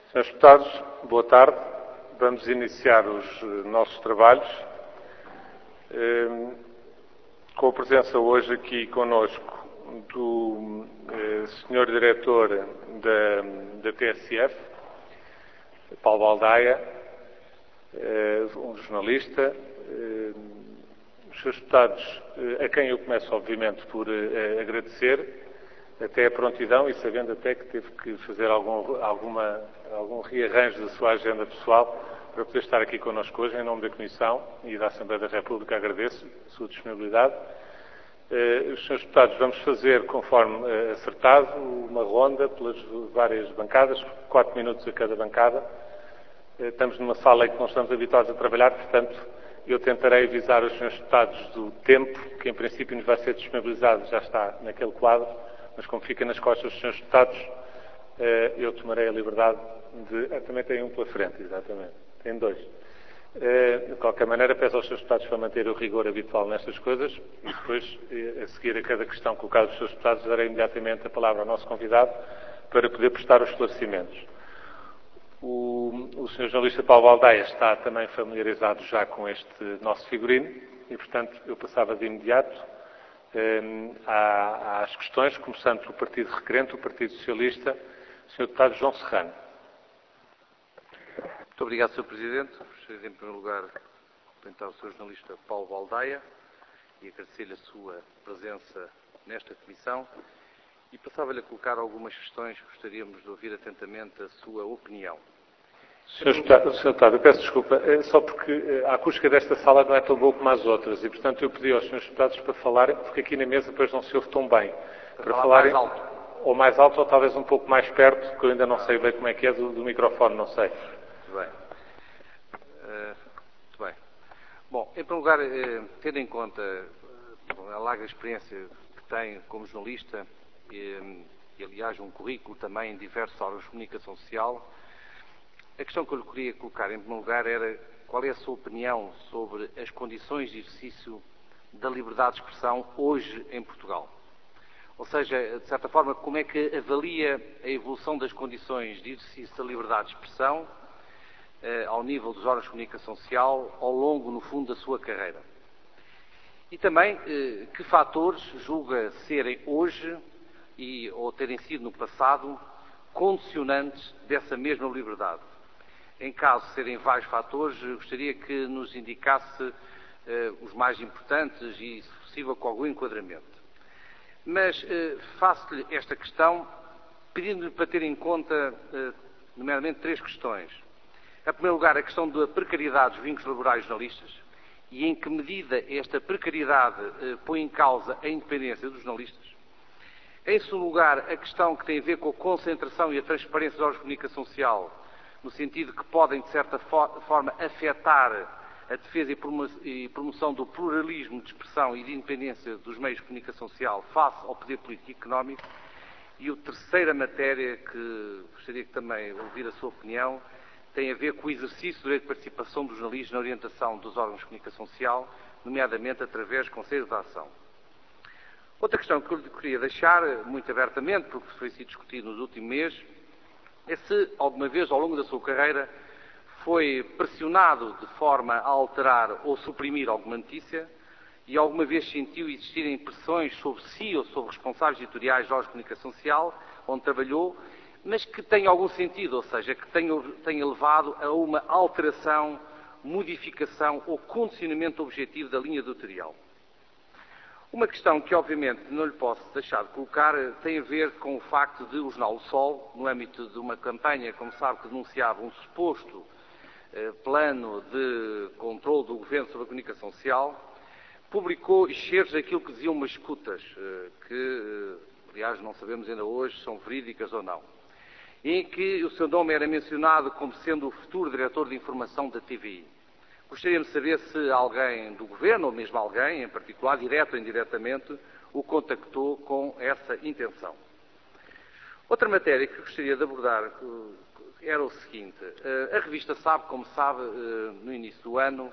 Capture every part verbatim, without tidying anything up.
senhores Deputados, boa tarde. Vamos iniciar os nossos trabalhos eh, com a presença hoje aqui conosco do eh, senhor Diretor da, da T S F, Paulo Baldaia, eh, um jornalista, eh, os senhores Deputados, eh, a quem eu começo obviamente por eh, agradecer, até a prontidão e sabendo até que teve que fazer algum, alguma, algum rearranjo da sua agenda pessoal para poder estar aqui connosco hoje, em nome da Comissão e da Assembleia da República, agradeço a sua disponibilidade. Uh, os senhores Deputados, vamos fazer, conforme uh, acertado, uma ronda pelas várias bancadas, quatro minutos a cada bancada. Uh, estamos numa sala em que não estamos habituados a trabalhar, portanto, eu tentarei avisar os senhores Deputados do tempo, que em princípio nos vai ser disponibilizado, já está naquele quadro, mas como fica nas costas dos senhores Deputados, uh, eu tomarei a liberdade de... Ah, também tem um pela frente, exatamente. Tem dois. De qualquer maneira, peço aos senhores Deputados para manter o rigor habitual nestas coisas e depois, a seguir a cada questão colocada pelos senhores Deputados, darei imediatamente a palavra ao nosso convidado para poder prestar os esclarecimentos. O, o senhor jornalista Paulo Baldaia está também familiarizado já com este nosso figurino e, portanto, eu passava de imediato eh, às questões, começando pelo Partido Requerente, o Partido Socialista, o senhor Deputado João Serrano. Muito obrigado, senhor Presidente. Gostaria, em primeiro lugar, de cumprimentar o senhor jornalista Paulo Baldaia e agradecer-lhe a sua presença nesta comissão e passava-lhe a colocar algumas questões que gostaríamos de ouvir atentamente a sua opinião. senhor Deputado, eu peço desculpa, só porque a acústica desta sala não é tão boa como as outras e, portanto, eu pedi aos senhores Deputados para falarem, porque aqui na mesa depois não se ouve tão bem. Para, para falar falarem, mais alto. Ou mais alto ou talvez um pouco mais perto, que eu ainda não sei bem como é que é do, do microfone, não sei. Muito bem. Uh, muito bem. Bom, em primeiro lugar, uh, tendo em conta uh, a larga experiência que tem como jornalista e, e, aliás, um currículo também em diversos órgãos de comunicação social, a questão que eu lhe queria colocar, em primeiro lugar, era qual é a sua opinião sobre as condições de exercício da liberdade de expressão hoje em Portugal. Ou seja, de certa forma, como é que avalia a evolução das condições de exercício da liberdade de expressão eh, ao nível dos órgãos de comunicação social ao longo, no fundo, da sua carreira? E também, eh, que fatores julga serem hoje, e, ou terem sido no passado, condicionantes dessa mesma liberdade? Em caso de serem vários fatores, gostaria que nos indicasse eh, os mais importantes e, se possível, com algum enquadramento. Mas eh, faço-lhe esta questão pedindo-lhe para ter em conta, eh, nomeadamente, três questões. Em primeiro lugar, a questão da precariedade dos vínculos laborais jornalistas e em que medida esta precariedade eh, põe em causa a independência dos jornalistas. Em segundo lugar, a questão que tem a ver com a concentração e a transparência dos órgãos de comunicação social, no sentido que podem, de certa for forma, afetar a defesa e promoção do pluralismo de expressão e de independência dos meios de comunicação social face ao poder político e económico. E a terceira matéria, que gostaria que também ouvir a sua opinião, tem a ver com o exercício do direito de participação dos jornalistas na orientação dos órgãos de comunicação social, nomeadamente através de conselhos de ação. Outra questão que eu lhe queria deixar muito abertamente, porque foi sido discutido nos últimos meses, é se alguma vez ao longo da sua carreira foi pressionado de forma a alterar ou suprimir alguma notícia e alguma vez sentiu existirem pressões sobre si ou sobre responsáveis editoriais de órgãos de comunicação social, onde trabalhou, mas que tenha algum sentido, ou seja, que tenha, tenha levado a uma alteração, modificação ou condicionamento objetivo da linha editorial. Uma questão que, obviamente, não lhe posso deixar de colocar tem a ver com o facto de o jornal O Sol, no âmbito de uma campanha, como sabe, que denunciava um suposto eh, plano de controle do governo sobre a comunicação social, publicou excertos daquilo que diziam umas escutas, eh, que, eh, aliás, não sabemos ainda hoje se são verídicas ou não, em que o seu nome era mencionado como sendo o futuro diretor de informação da T V I. Gostaria de saber se alguém do Governo, ou mesmo alguém, em particular, direto ou indiretamente, o contactou com essa intenção. Outra matéria que gostaria de abordar era o seguinte. A revista Sabe, como sabe, no início do ano,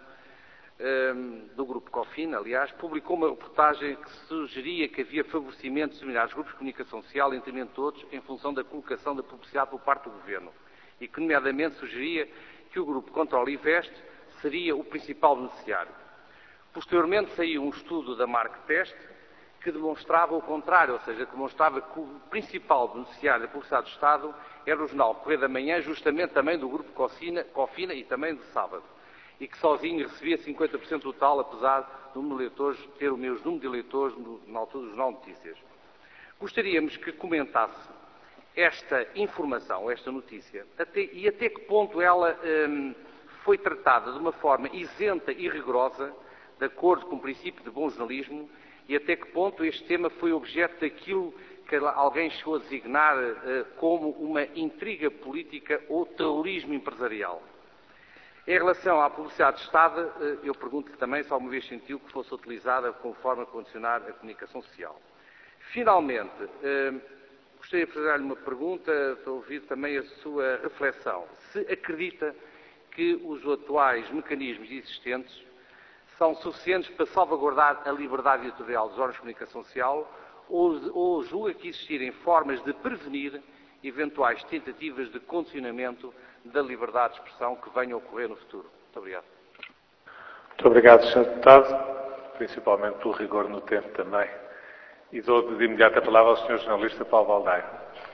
do Grupo Cofin, aliás, publicou uma reportagem que sugeria que havia favorecimento de determinados grupos de comunicação social, entre outros, em função da colocação da publicidade por parte do Governo. e que, nomeadamente, sugeria que o Grupo Controle Invest seria o principal beneficiário. Posteriormente saiu um estudo da Marktest que demonstrava o contrário, ou seja, que demonstrava que o principal beneficiário da publicidade do Estado era o jornal Correio da Manhã, justamente também do Grupo Cofina, Cofina e também de Sábado, e que sozinho recebia cinquenta por cento total, apesar do número de leitores ter o mesmo número de leitores no, na altura do Jornal Notícias. Gostaríamos que comentasse esta informação, esta notícia, até, e até que ponto ela hum, foi tratada de uma forma isenta e rigorosa, de acordo com o princípio de bom jornalismo, e até que ponto este tema foi objeto daquilo que alguém chegou a designar uh, como uma intriga política ou terrorismo empresarial. Em relação à publicidade de Estado, uh, eu pergunto-lhe também se alguma vez sentiu que fosse utilizada como forma de condicionar a comunicação social. Finalmente, uh, gostaria de fazer-lhe uma pergunta, para ouvir também a sua reflexão. Se acredita que os atuais mecanismos existentes são suficientes para salvaguardar a liberdade editorial dos órgãos de comunicação social ou, ou julga que existirem formas de prevenir eventuais tentativas de condicionamento da liberdade de expressão que venham a ocorrer no futuro? Muito obrigado. Muito obrigado, senhor Deputado, principalmente pelo rigor no tempo também. E dou de imediato a palavra ao senhor jornalista Paulo Baldaia.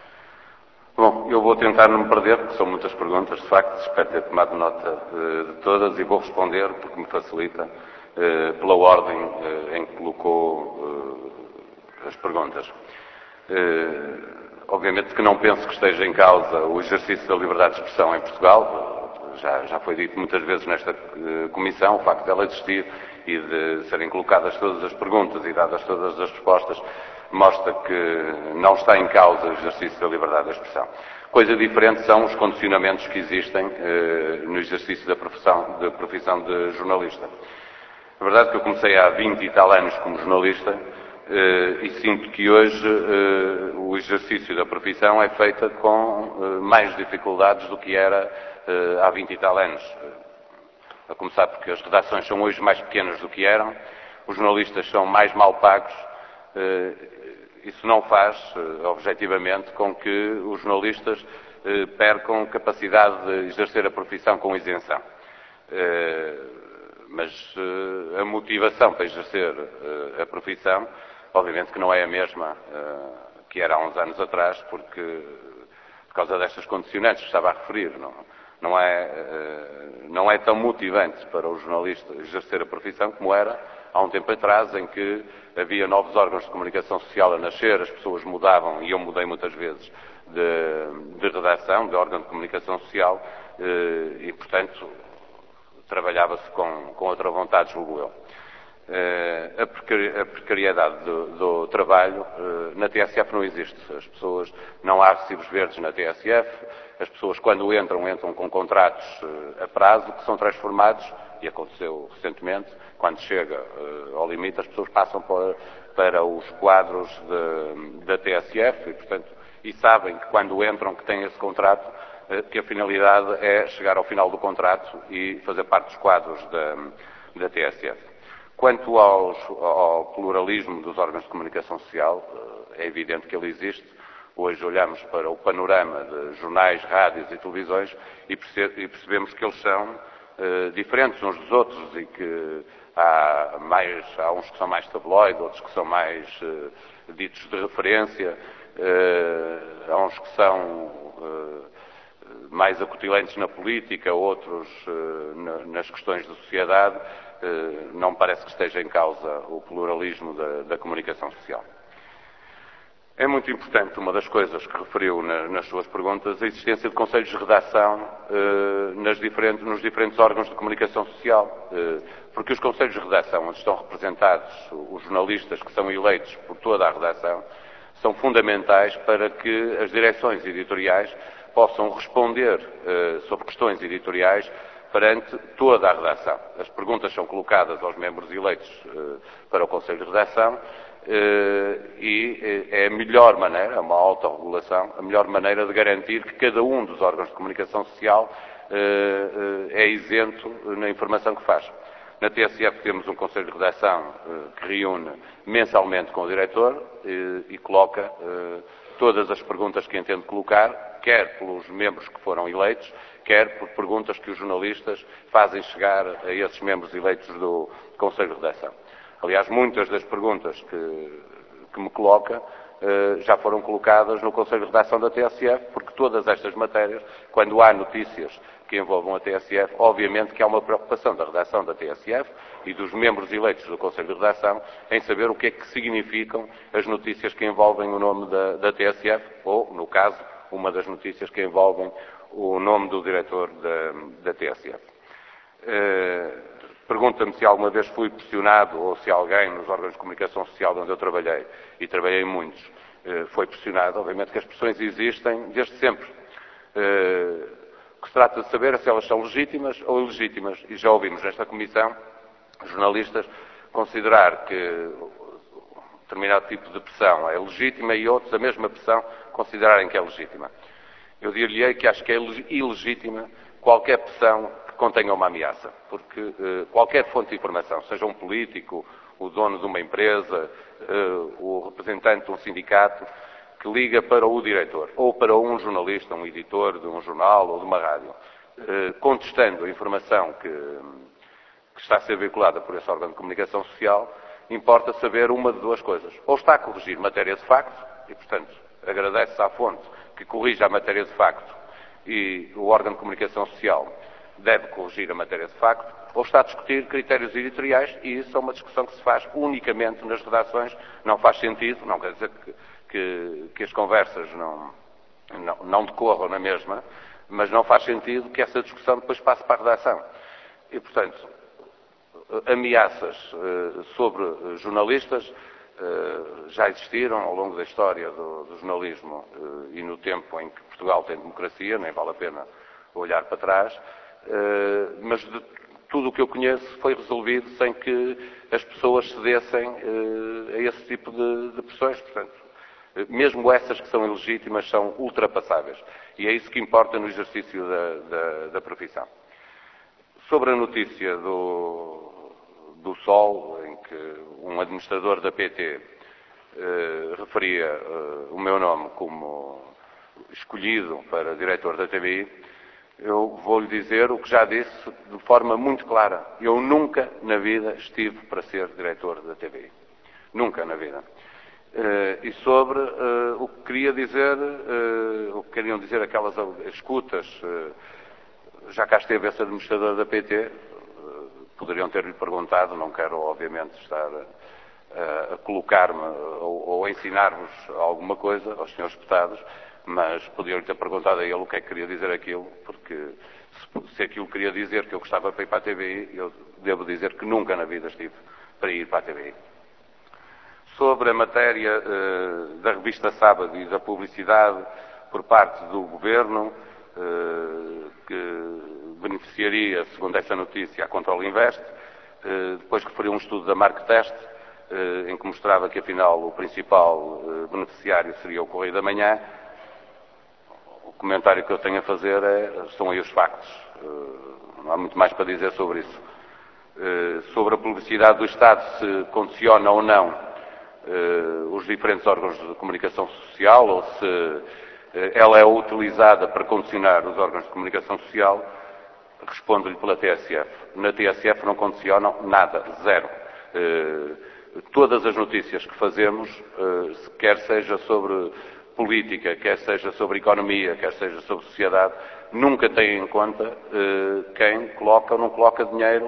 Bom, eu vou tentar não me perder, porque são muitas perguntas, de facto, espero ter tomado nota uh, de todas e vou responder, porque me facilita, uh, pela ordem uh, em que colocou uh, as perguntas. Uh, obviamente que não penso que esteja em causa o exercício da liberdade de expressão em Portugal, já, já foi dito muitas vezes nesta uh, comissão, o facto dela existir e de serem colocadas todas as perguntas e dadas todas as respostas, mostra que não está em causa o exercício da liberdade de expressão. Coisa diferente são os condicionamentos que existem eh, no exercício da profissão, da profissão de jornalista. É verdade que eu comecei há vinte e tal anos como jornalista eh, e sinto que hoje eh, o exercício da profissão é feito com eh, mais dificuldades do que era eh, há vinte e tal anos. A começar porque as redações são hoje mais pequenas do que eram, os jornalistas são mais mal pagos. Isso não faz, objetivamente, com que os jornalistas percam capacidade de exercer a profissão com isenção. Mas a motivação para exercer a profissão, obviamente que não é a mesma que era há uns anos atrás, porque por causa destas condicionantes que estava a referir, não, não, é, não é tão motivante para o jornalista exercer a profissão como era há um tempo atrás, em que havia novos órgãos de comunicação social a nascer, as pessoas mudavam, e eu mudei muitas vezes, de, de redação, de órgão de comunicação social, e, portanto, trabalhava-se com, com outra vontade, julgo eu. A precariedade do, do trabalho na T S F não existe. As pessoas, não há recibos verdes na T S F, as pessoas, quando entram, entram com contratos a prazo, que são transformados, e aconteceu recentemente, quando chega uh, ao limite, as pessoas passam para, para os quadros de, da T S F e, portanto, e sabem que quando entram, que têm esse contrato, uh, que a finalidade é chegar ao final do contrato e fazer parte dos quadros da, da T S F. Quanto aos, ao pluralismo dos órgãos de comunicação social, uh, é evidente que ele existe. Hoje olhamos para o panorama de jornais, rádios e televisões e, perce e percebemos que eles são uh, diferentes uns dos outros e que Há, mais, há uns que são mais tabloide, outros que são mais uh, ditos de referência, uh, há uns que são uh, mais acutilhantes na política, outros uh, na, nas questões da sociedade. Uh, não parece que esteja em causa o pluralismo da, da comunicação social. É muito importante, uma das coisas que referiu na, nas suas perguntas, a existência de conselhos de redação eh, nas diferentes, nos diferentes órgãos de comunicação social. Eh, porque os conselhos de redação, onde estão representados os jornalistas que são eleitos por toda a redação, são fundamentais para que as direções editoriais possam responder eh, sobre questões editoriais perante toda a redação. As perguntas são colocadas aos membros eleitos eh, para o Conselho de Redação Uh, e uh, é a melhor maneira, é uma autorregulação, a melhor maneira de garantir que cada um dos órgãos de comunicação social uh, uh, é isento na informação que faz. Na T S F temos um Conselho de Redação uh, que reúne mensalmente com o diretor uh, e coloca uh, todas as perguntas que entende colocar quer pelos membros que foram eleitos, quer por perguntas que os jornalistas fazem chegar a esses membros eleitos do Conselho de Redação. Aliás, muitas das perguntas que, que me coloca eh, já foram colocadas no Conselho de Redação da T S F, porque todas estas matérias, quando há notícias que envolvam a T S F, obviamente que há uma preocupação da redação da T S F e dos membros eleitos do Conselho de Redação em saber o que é que significam as notícias que envolvem o nome da, da T S F, ou, no caso, uma das notícias que envolvem o nome do diretor da, da T S F. Uh, Pergunta-me se alguma vez fui pressionado ou se alguém nos órgãos de comunicação social onde eu trabalhei, e trabalhei em muitos, uh, foi pressionado. Obviamente que as pressões existem desde sempre. Uh, o que se trata de saber é se elas são legítimas ou ilegítimas. E já ouvimos nesta comissão jornalistas considerar que determinado tipo de pressão é legítima e outros, a mesma pressão, considerarem que é legítima. Eu dir-lhe-ei que acho que é ilegítima qualquer pressão que contenha uma ameaça, porque eh, qualquer fonte de informação, seja um político, o dono de uma empresa, eh, o representante de um sindicato, que liga para o diretor, ou para um jornalista, um editor de um jornal ou de uma rádio, eh, contestando a informação que, que está a ser veiculada por esse órgão de comunicação social, importa saber uma de duas coisas. Ou está a corrigir matéria de facto, e, portanto, agradece-se à fonte que corrija a matéria de facto, e o órgão de comunicação social deve corrigir a matéria de facto, ou está a discutir critérios editoriais, e isso é uma discussão que se faz unicamente nas redações. Não faz sentido, não quer dizer que, que, que as conversas não, não, não decorram na mesma, mas não faz sentido que essa discussão depois passe para a redação. E, portanto, ameaças uh, sobre jornalistas uh, já existiram ao longo da história do, do jornalismo uh, e no tempo em que Portugal tem democracia, nem vale a pena olhar para trás, uh, mas de tudo o que eu conheço foi resolvido sem que as pessoas cedessem uh, a esse tipo de, de pressões. Portanto, uh, mesmo essas que são ilegítimas são ultrapassáveis. E é isso que importa no exercício da, da, da profissão. Sobre a notícia do, do Sol, em que um administrador da P T eh, referia eh, o meu nome como escolhido para diretor da T V I, eu vou-lhe dizer o que já disse de forma muito clara. Eu nunca na vida estive para ser diretor da T V I. Nunca na vida. Eh, e sobre eh, o que queria dizer, eh, o que queriam dizer aquelas escutas, eh, já cá esteve esse administrador da P T, poderiam ter-lhe perguntado, não quero obviamente estar a, a colocar-me ou, ou a ensinar-vos alguma coisa aos senhores deputados, mas poderiam-lhe ter perguntado a ele o que é que queria dizer aquilo, porque se, se aquilo queria dizer que eu gostava para ir para a T V I, eu devo dizer que nunca na vida estive para ir para a T V I. Sobre a matéria uh, da revista Sábado e da publicidade por parte do Governo, Uh, que beneficiaria, segundo essa notícia, a Control Invest, uh, depois referiu um estudo da Marktest, uh, em que mostrava que, afinal, o principal uh, beneficiário seria o Correio da Manhã. O comentário que eu tenho a fazer é, são aí os factos. Uh, não há muito mais para dizer sobre isso. Uh, sobre a publicidade do Estado, se condiciona ou não uh, os diferentes órgãos de comunicação social, ou se ela é utilizada para condicionar os órgãos de comunicação social, respondo-lhe pela T S F. Na T S F não condicionam nada, zero. Todas as notícias que fazemos, quer seja sobre política, quer seja sobre economia, quer seja sobre sociedade, nunca têm em conta quem coloca ou não coloca dinheiro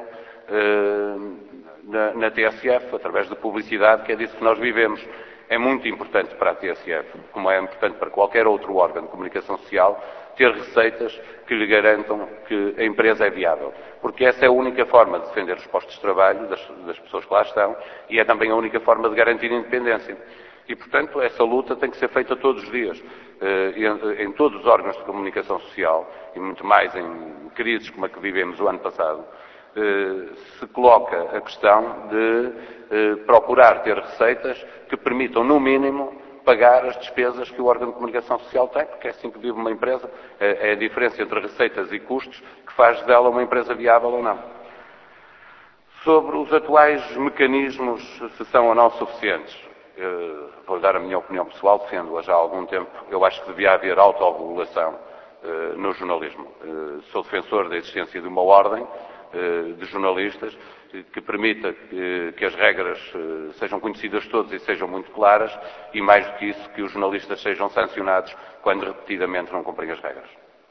na, na T S F, através de publicidade, que é disso que nós vivemos. É muito importante para a T S F, como é importante para qualquer outro órgão de comunicação social, ter receitas que lhe garantam que a empresa é viável. Porque essa é a única forma de defender os postos de trabalho das, das pessoas que lá estão e é também a única forma de garantir a independência. E, portanto, essa luta tem que ser feita todos os dias, eh, em, em todos os órgãos de comunicação social, e muito mais em crises como a que vivemos o ano passado, eh, se coloca a questão de eh, procurar ter receitas que permitam, no mínimo, pagar as despesas que o órgão de comunicação social tem, porque é assim que vive uma empresa. É, é a diferença entre receitas e custos que faz dela uma empresa viável ou não. Sobre os atuais mecanismos, se são ou não suficientes. Uh, vou dar a minha opinião pessoal, defendo-a já há algum tempo. Eu acho que devia haver autorregulação uh, no jornalismo. Uh, sou defensor da existência de uma ordem uh, de jornalistas uh, que permita uh, que as regras uh, sejam conhecidas de todos e sejam muito claras e, mais do que isso, que os jornalistas sejam sancionados quando repetidamente não cumprem as regras.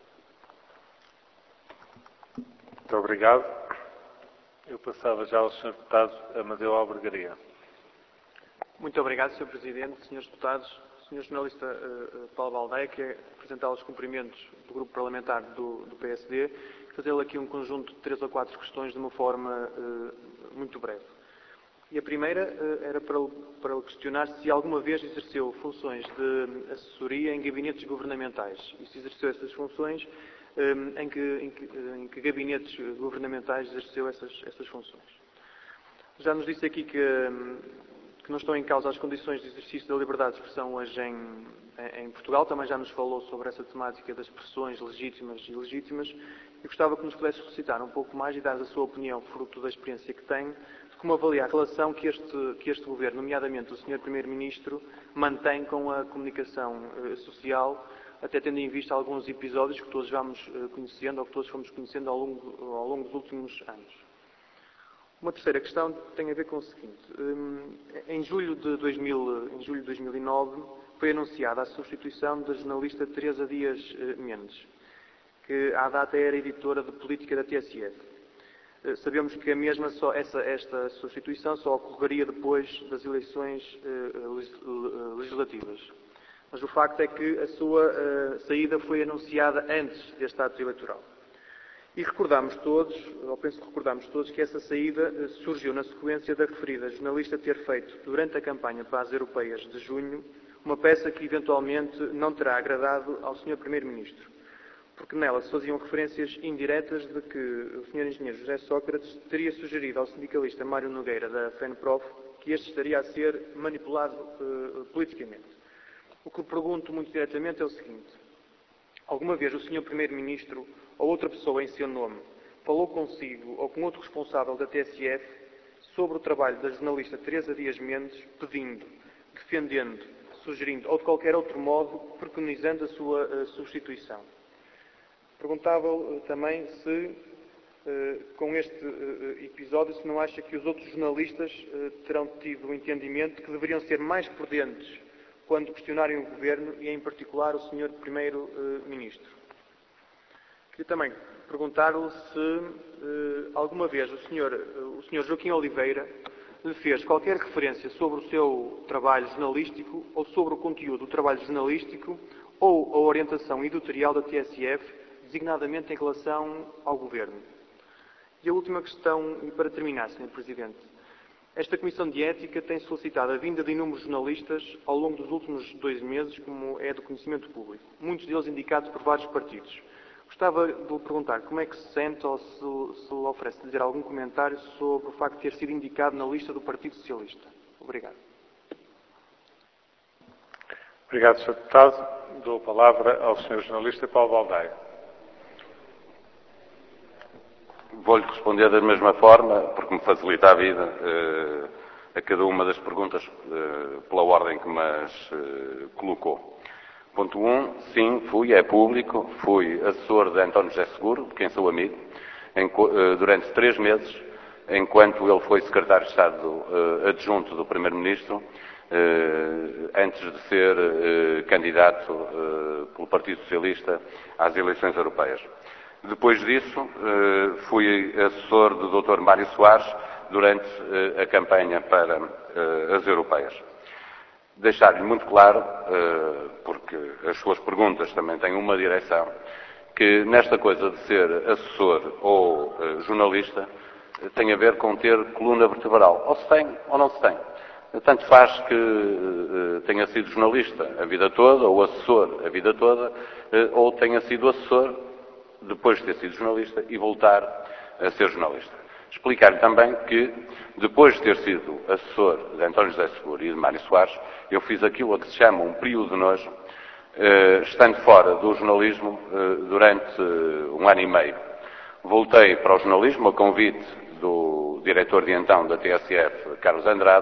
Muito obrigado. Eu passava já ao senhor Deputado Amadeu Albergaria. Muito obrigado, senhor Presidente, senhores Deputados, senhor Jornalista uh, Paulo Baldaia, que é apresentar os cumprimentos do Grupo Parlamentar do, do P S D e fazer-lhe aqui um conjunto de três ou quatro questões de uma forma uh, muito breve. E a primeira uh, era para, para questionar se alguma vez exerceu funções de assessoria em gabinetes governamentais e se exerceu essas funções, um, em, que, em, que, em que gabinetes governamentais exerceu essas, essas funções. Já nos disse aqui que... Um, que não estão em causa as condições de exercício da liberdade de expressão hoje em, em Portugal. Também já nos falou sobre essa temática das expressões legítimas e ilegítimas. E gostava que nos pudesse suscitar um pouco mais e dar a sua opinião, fruto da experiência que tem, de como avalia a relação que este, que este Governo, nomeadamente o senhor Primeiro-Ministro, mantém com a comunicação eh, social, até tendo em vista alguns episódios que todos vamos eh, conhecendo, ou que todos fomos conhecendo ao longo, ao longo dos últimos anos. Uma terceira questão tem a ver com o seguinte. Em julho de, dois mil, em julho de dois mil e nove foi anunciada a substituição da jornalista Teresa Dias Mendes, que à data era editora de política da T S F. Sabemos que a mesma só, essa, esta substituição só ocorreria depois das eleições legislativas. Mas o facto é que a sua saída foi anunciada antes deste ato eleitoral. E recordamos todos, ou penso que recordamos todos, que essa saída surgiu na sequência da referida jornalista ter feito, durante a campanha para as europeias de junho, uma peça que eventualmente não terá agradado ao senhor Primeiro-Ministro, porque nela se faziam referências indiretas de que o senhor Engenheiro José Sócrates teria sugerido ao sindicalista Mário Nogueira, da FENPROF, que este estaria a ser manipulado uh, politicamente. O que pergunto muito diretamente é o seguinte: alguma vez o senhor Primeiro-Ministro ou outra pessoa em seu nome falou consigo ou com outro responsável da T S F sobre o trabalho da jornalista Teresa Dias Mendes, pedindo, defendendo, sugerindo ou de qualquer outro modo preconizando a sua uh, substituição? Perguntava uh, também se, uh, com este uh, episódio, se não acha que os outros jornalistas uh, terão tido o entendimento que deveriam ser mais prudentes quando questionarem o Governo e, em particular, o senhor Primeiro-Ministro. Queria também perguntar-lhe se eh, alguma vez o senhor, o senhor Joaquim Oliveira lhe fez qualquer referência sobre o seu trabalho jornalístico ou sobre o conteúdo do trabalho jornalístico ou a orientação editorial da T S F, designadamente em relação ao Governo. E a última questão, e para terminar, senhor Presidente. Esta Comissão de Ética tem solicitado a vinda de inúmeros jornalistas ao longo dos últimos dois meses, como é do conhecimento público, muitos deles indicados por vários partidos. Gostava de lhe perguntar como é que se sente ou se, se lhe oferece dizer algum comentário sobre o facto de ter sido indicado na lista do Partido Socialista. Obrigado. Obrigado, senhor Deputado. Dou a palavra ao senhor Jornalista Paulo Baldaia. Vou-lhe responder da mesma forma, porque me facilita a vida, eh, a cada uma das perguntas, eh, pela ordem que me as eh, colocou. Ponto um, sim, fui, é público, fui assessor de António José Seguro, de quem sou amigo, em, eh, durante três meses, enquanto ele foi secretário de Estado eh, adjunto do Primeiro-Ministro, eh, antes de ser eh, candidato eh, pelo Partido Socialista às eleições europeias. Depois disso, fui assessor do doutor Mário Soares durante a campanha para as europeias. Deixar-lhe muito claro, porque as suas perguntas também têm uma direção, que nesta coisa de ser assessor ou jornalista tem a ver com ter coluna vertebral. Ou se tem ou não se tem. Tanto faz que tenha sido jornalista a vida toda, ou assessor a vida toda, ou tenha sido assessor depois de ter sido jornalista e voltar a ser jornalista. Explicar-lhe também que, depois de ter sido assessor de António José Seguro e de Mário Soares, eu fiz aquilo a que se chama um período de nojo, eh, estando fora do jornalismo eh, durante um ano e meio. Voltei para o jornalismo a convite do diretor de então da T S F, Carlos Andrade,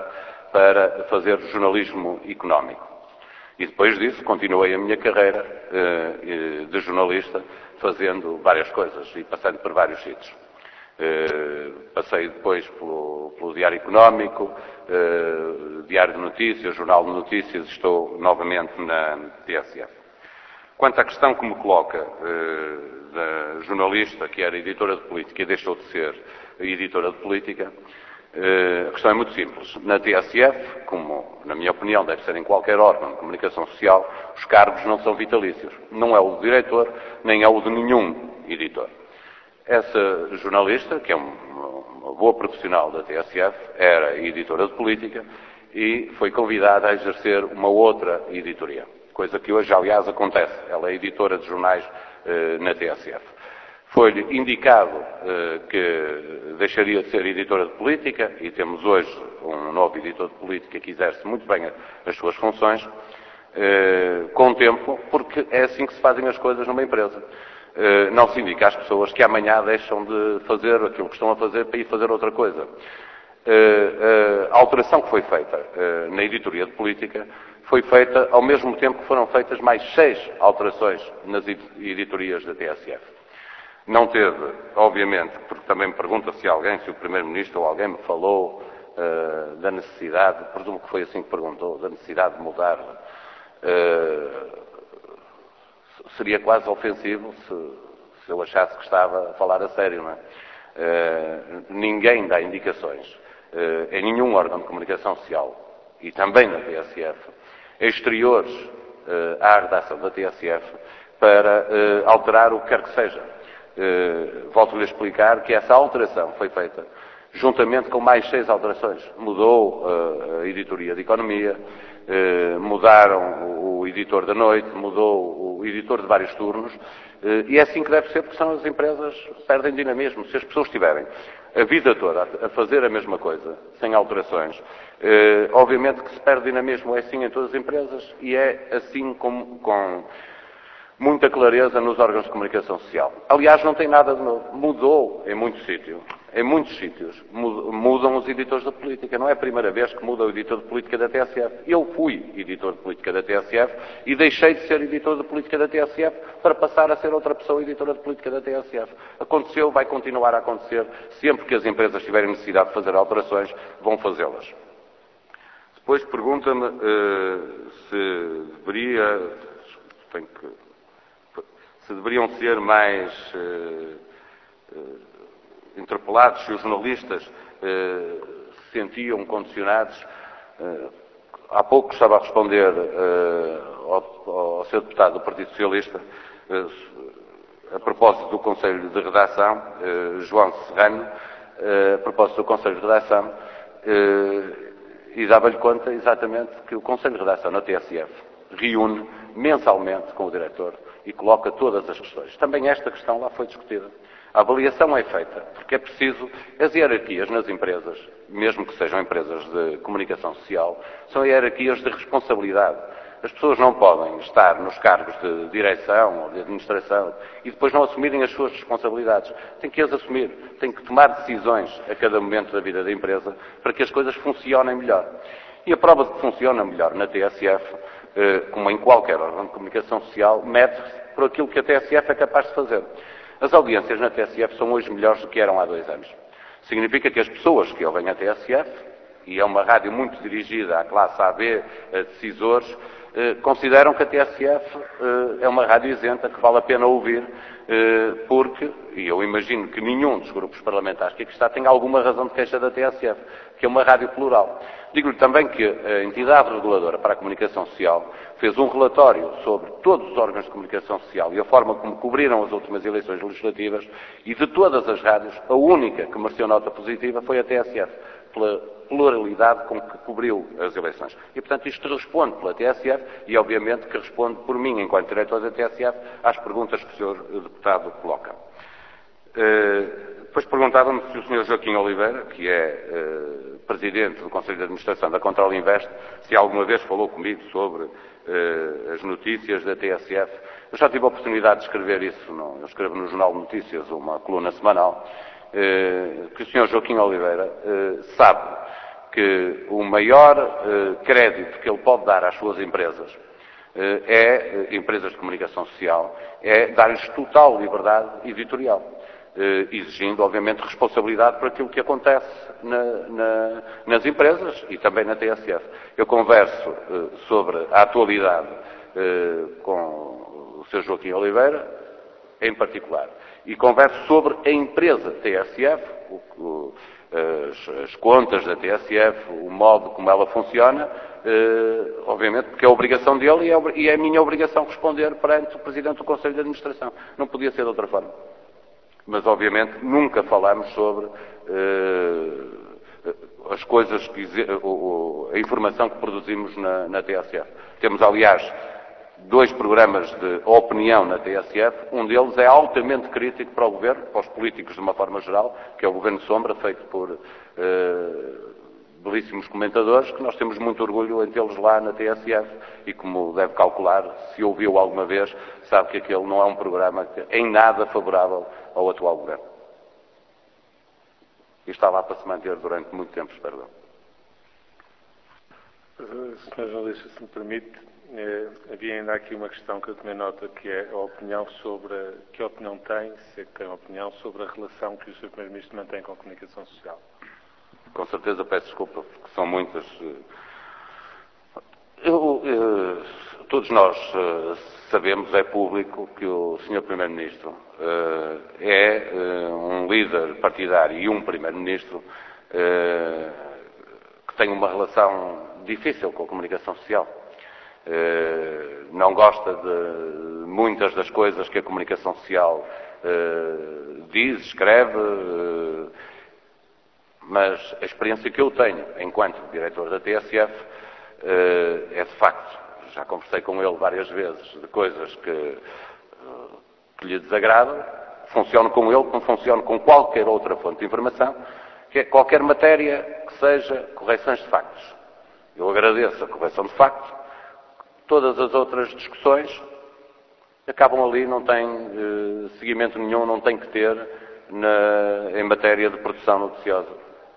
para fazer jornalismo económico. E depois disso continuei a minha carreira eh, de jornalista, fazendo várias coisas e passando por vários sítios. Eh, passei depois pelo, pelo Diário Económico, eh, Diário de Notícias, Jornal de Notícias, estou novamente na T S F. Quanto à questão que me coloca eh, da jornalista, que era editora de política e deixou de ser editora de política, eh, a questão é muito simples. Na T S F, como na minha opinião deve ser em qualquer órgão de comunicação social, os cargos não são vitalícios. Não é o do diretor, nem é o de nenhum editor. Essa jornalista, que é uma boa profissional da T S F, era editora de política e foi convidada a exercer uma outra editoria, coisa que hoje, aliás, acontece. Ela é editora de jornais eh, na T S F. Foi-lhe indicado eh, que deixaria de ser editora de política e temos hoje um novo editor de política que exerce muito bem as suas funções, eh, com o tempo, porque é assim que se fazem as coisas numa empresa. Uh, não se indica às pessoas que amanhã deixam de fazer aquilo que estão a fazer para ir fazer outra coisa. Uh, uh, a alteração que foi feita uh, na editoria de política foi feita ao mesmo tempo que foram feitas mais seis alterações nas editorias da T S F. Não teve, obviamente, porque também me pergunta se alguém, se o Primeiro-Ministro ou alguém me falou uh, da necessidade, presumo que foi assim que perguntou, da necessidade de mudar. Uh, Seria quase ofensivo se, se eu achasse que estava a falar a sério, não é? Uh, ninguém dá indicações uh, em nenhum órgão de comunicação social e também na T S F, exteriores uh, à redação da T S F, para uh, alterar o que quer que seja. Uh, Volto-lhe a explicar que essa alteração foi feita juntamente com mais seis alterações. Mudou uh, a editoria de economia, uh, mudaram o editor da noite, mudou o editor de vários turnos, uh, e é assim que deve ser, porque senão as empresas perdem dinamismo. Se as pessoas estiverem a vida toda a fazer a mesma coisa, sem alterações, uh, obviamente que se perde dinamismo. É assim em todas as empresas e é assim com, com muita clareza nos órgãos de comunicação social. Aliás, não tem nada de novo. Mudou em muitos sítios. Em muitos sítios mudam os editores da política. Não é a primeira vez que muda o editor de política da T S F. Eu fui editor de política da T S F e deixei de ser editor de política da T S F para passar a ser outra pessoa editora de política da T S F. Aconteceu, vai continuar a acontecer. Sempre que as empresas tiverem necessidade de fazer alterações, vão fazê-las. Depois pergunta-me uh, se deveria... Tenho que... se deveriam ser mais uh, uh, interpelados, se os jornalistas uh, se sentiam condicionados. Uh, há pouco estava a responder uh, ao, ao seu deputado do Partido Socialista, uh, a propósito do Conselho de Redação, uh, João Serrano, uh, a propósito do Conselho de Redação, uh, e dava-lhe conta exatamente que o Conselho de Redação na T S F reúne mensalmente com o diretor e coloca todas as questões. Também esta questão lá foi discutida. A avaliação é feita, porque é preciso, as hierarquias nas empresas, mesmo que sejam empresas de comunicação social, são hierarquias de responsabilidade. As pessoas não podem estar nos cargos de direção ou de administração e depois não assumirem as suas responsabilidades. Têm que as assumir, têm que tomar decisões a cada momento da vida da empresa para que as coisas funcionem melhor. E a prova de que funciona melhor na T S F, como em qualquer órgão de comunicação social, mede-se por aquilo que a T S F é capaz de fazer. As audiências na T S F são hoje melhores do que eram há dois anos. Significa que as pessoas que ouvem a T S F, e é uma rádio muito dirigida à classe A B, a decisores, eh, consideram que a T S F eh, é uma rádio isenta, que vale a pena ouvir, eh, porque, e eu imagino que nenhum dos grupos parlamentares que aqui está tem alguma razão de queixa da T S F, que é uma rádio plural. Digo-lhe também que a entidade reguladora para a comunicação social fez um relatório sobre todos os órgãos de comunicação social e a forma como cobriram as últimas eleições legislativas, e de todas as rádios, a única que mereceu nota positiva foi a T S F, pela pluralidade com que cobriu as eleições. E, portanto, isto responde pela T S F e, obviamente, que responde por mim, enquanto diretor da T S F, às perguntas que o senhor deputado coloca. Uh, depois perguntava-me se o senhor Joaquim Oliveira, que é uh, presidente do Conselho de Administração da Control Invest, se alguma vez falou comigo sobre uh, as notícias da T S F. Eu já tive a oportunidade de escrever isso, no, eu escrevo no Jornal de Notícias, uma coluna semanal, uh, que o senhor Joaquim Oliveira uh, sabe que o maior eh, crédito que ele pode dar às suas empresas, eh, é, empresas de comunicação social, é dar-lhes total liberdade editorial, eh, exigindo, obviamente, responsabilidade por aquilo que acontece na, na, nas empresas e também na T S F. Eu converso eh, sobre a atualidade eh, com o senhor Joaquim Oliveira, em particular, e converso sobre a empresa T S F, o, o, as, as contas da T S F, o modo como ela funciona, eh, obviamente porque é a obrigação dele e é, e é a minha obrigação responder perante o Presidente do Conselho de Administração. Não podia ser de outra forma. Mas, obviamente, nunca falamos sobre eh, as coisas, que, a informação que produzimos na, na T S F. Temos, aliás, dois programas de opinião na T S F. Um deles é altamente crítico para o Governo, para os políticos de uma forma geral, que é o Governo Sombra, feito por eh, belíssimos comentadores, que nós temos muito orgulho em tê-los lá na T S F e, como deve calcular, se ouviu alguma vez, sabe que aquele não é um programa que, em nada favorável ao atual Governo. E está lá para se manter durante muito tempo, espero eu. senhor Jornalista, se me permite, eh, havia ainda aqui uma questão que eu tomei nota, que é a opinião sobre, que opinião tem, se tem opinião sobre a relação que o senhor Primeiro-Ministro mantém com a comunicação social. Com certeza peço desculpa, porque são muitas. Eu, eu, todos nós uh, sabemos, é público, que o senhor Primeiro-Ministro uh, é uh, um líder partidário e um Primeiro-Ministro uh, que tem uma relação difícil com a comunicação social. Uh, não gosta de muitas das coisas que a comunicação social uh, diz, escreve, uh, mas a experiência que eu tenho enquanto diretor da T S F uh, é de facto, já conversei com ele várias vezes, de coisas que, uh, que lhe desagradam, funciono com ele como funciono com qualquer outra fonte de informação, que é qualquer matéria que seja correções de factos. Eu agradeço a correção de factos, todas as outras discussões acabam ali, não têm uh, seguimento nenhum, não têm que ter na, em matéria de produção noticiosa.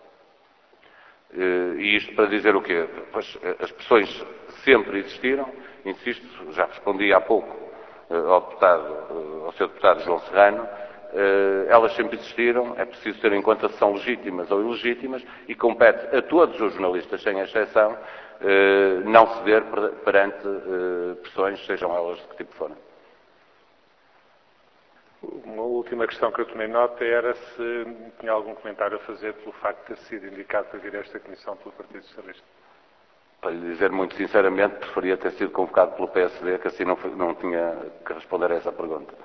E isto para dizer o quê? Pois, as pressões sempre existiram, insisto, já respondi há pouco ao, deputado, ao seu deputado João Serrano, elas sempre existiram, é preciso ter em conta se são legítimas ou ilegítimas e compete a todos os jornalistas, sem exceção, não ceder perante pressões, sejam elas de que tipo forem. Uma última questão que eu tomei nota era se tinha algum comentário a fazer pelo facto de ter sido indicado para vir a esta comissão pelo Partido Socialista. Para lhe dizer muito sinceramente, preferia ter sido convocado pelo P S D, que assim não, não tinha que responder a essa pergunta.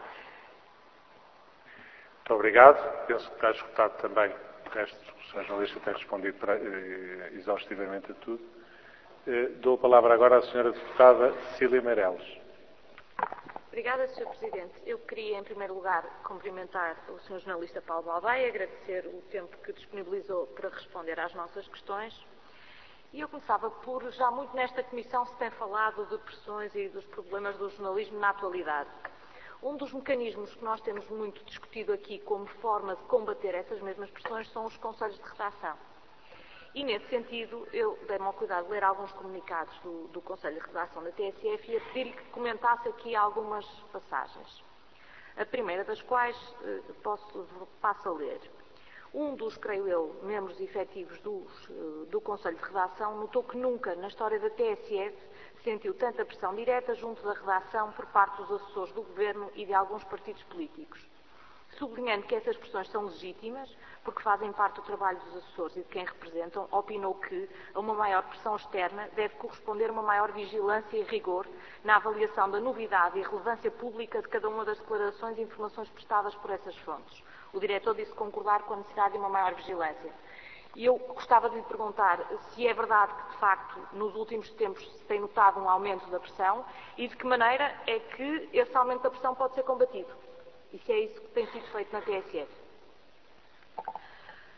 Muito obrigado. Penso que está esgotado também. O resto, o senhor jornalista tem respondido para, eh, exaustivamente a tudo. Eh, dou a palavra agora à senhora deputada Cecília Meireles. Obrigada, senhor Presidente. Eu queria, em primeiro lugar, cumprimentar o senhor jornalista Paulo Baldaia, agradecer o tempo que disponibilizou para responder às nossas questões. E eu começava por, já muito nesta comissão se tem falado de pressões e dos problemas do jornalismo na atualidade. Um dos mecanismos que nós temos muito discutido aqui como forma de combater essas mesmas pressões são os conselhos de redação. E, nesse sentido, eu dei-me ao cuidado de ler alguns comunicados do, do Conselho de Redação da T S F e a pedir-lhe que comentasse aqui algumas passagens. A primeira das quais eh, posso, passo a ler. Um dos, creio eu, membros efetivos dos, eh, do Conselho de Redação notou que nunca, na história da T S F, sentiu tanta pressão direta junto da redação por parte dos assessores do Governo e de alguns partidos políticos. Sublinhando que essas pressões são legítimas, porque fazem parte do trabalho dos assessores e de quem representam, opinou que a uma maior pressão externa deve corresponder uma maior vigilância e rigor na avaliação da novidade e relevância pública de cada uma das declarações e informações prestadas por essas fontes. O diretor disse concordar com a necessidade de uma maior vigilância. E eu gostava de lhe perguntar se é verdade que, de facto, nos últimos tempos se tem notado um aumento da pressão e de que maneira é que esse aumento da pressão pode ser combatido. E se é isso que tem sido feito na T S F.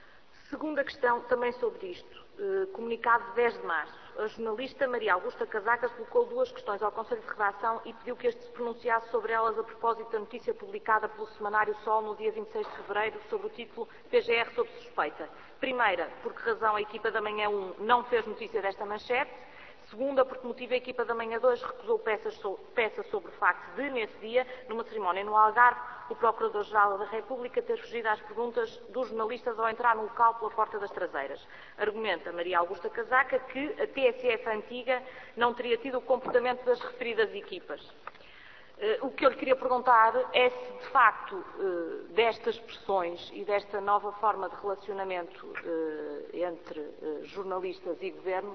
Segunda questão, também sobre isto. Comunicado de dez de março. A jornalista Maria Augusta Casacas colocou duas questões ao Conselho de Redação e pediu que este se pronunciasse sobre elas a propósito da notícia publicada pelo Semanário Sol no dia vinte e seis de fevereiro sobre o título P G R sob suspeita. Primeira, por que razão a equipa da Manhã um não fez notícia desta manchete. Segunda, por que motivo a equipa da Manhã dois recusou peças, so, peça sobre o facto de, nesse dia, numa cerimónia no Algarve, o Procurador-Geral da República ter fugido às perguntas dos jornalistas ao entrar no local pela porta das traseiras. Argumenta Maria Augusta Casaca que a T S F antiga não teria tido o comportamento das referidas equipas. Uh, o que eu lhe queria perguntar é se, de facto, uh, destas pressões e desta nova forma de relacionamento uh, entre uh, jornalistas e governo,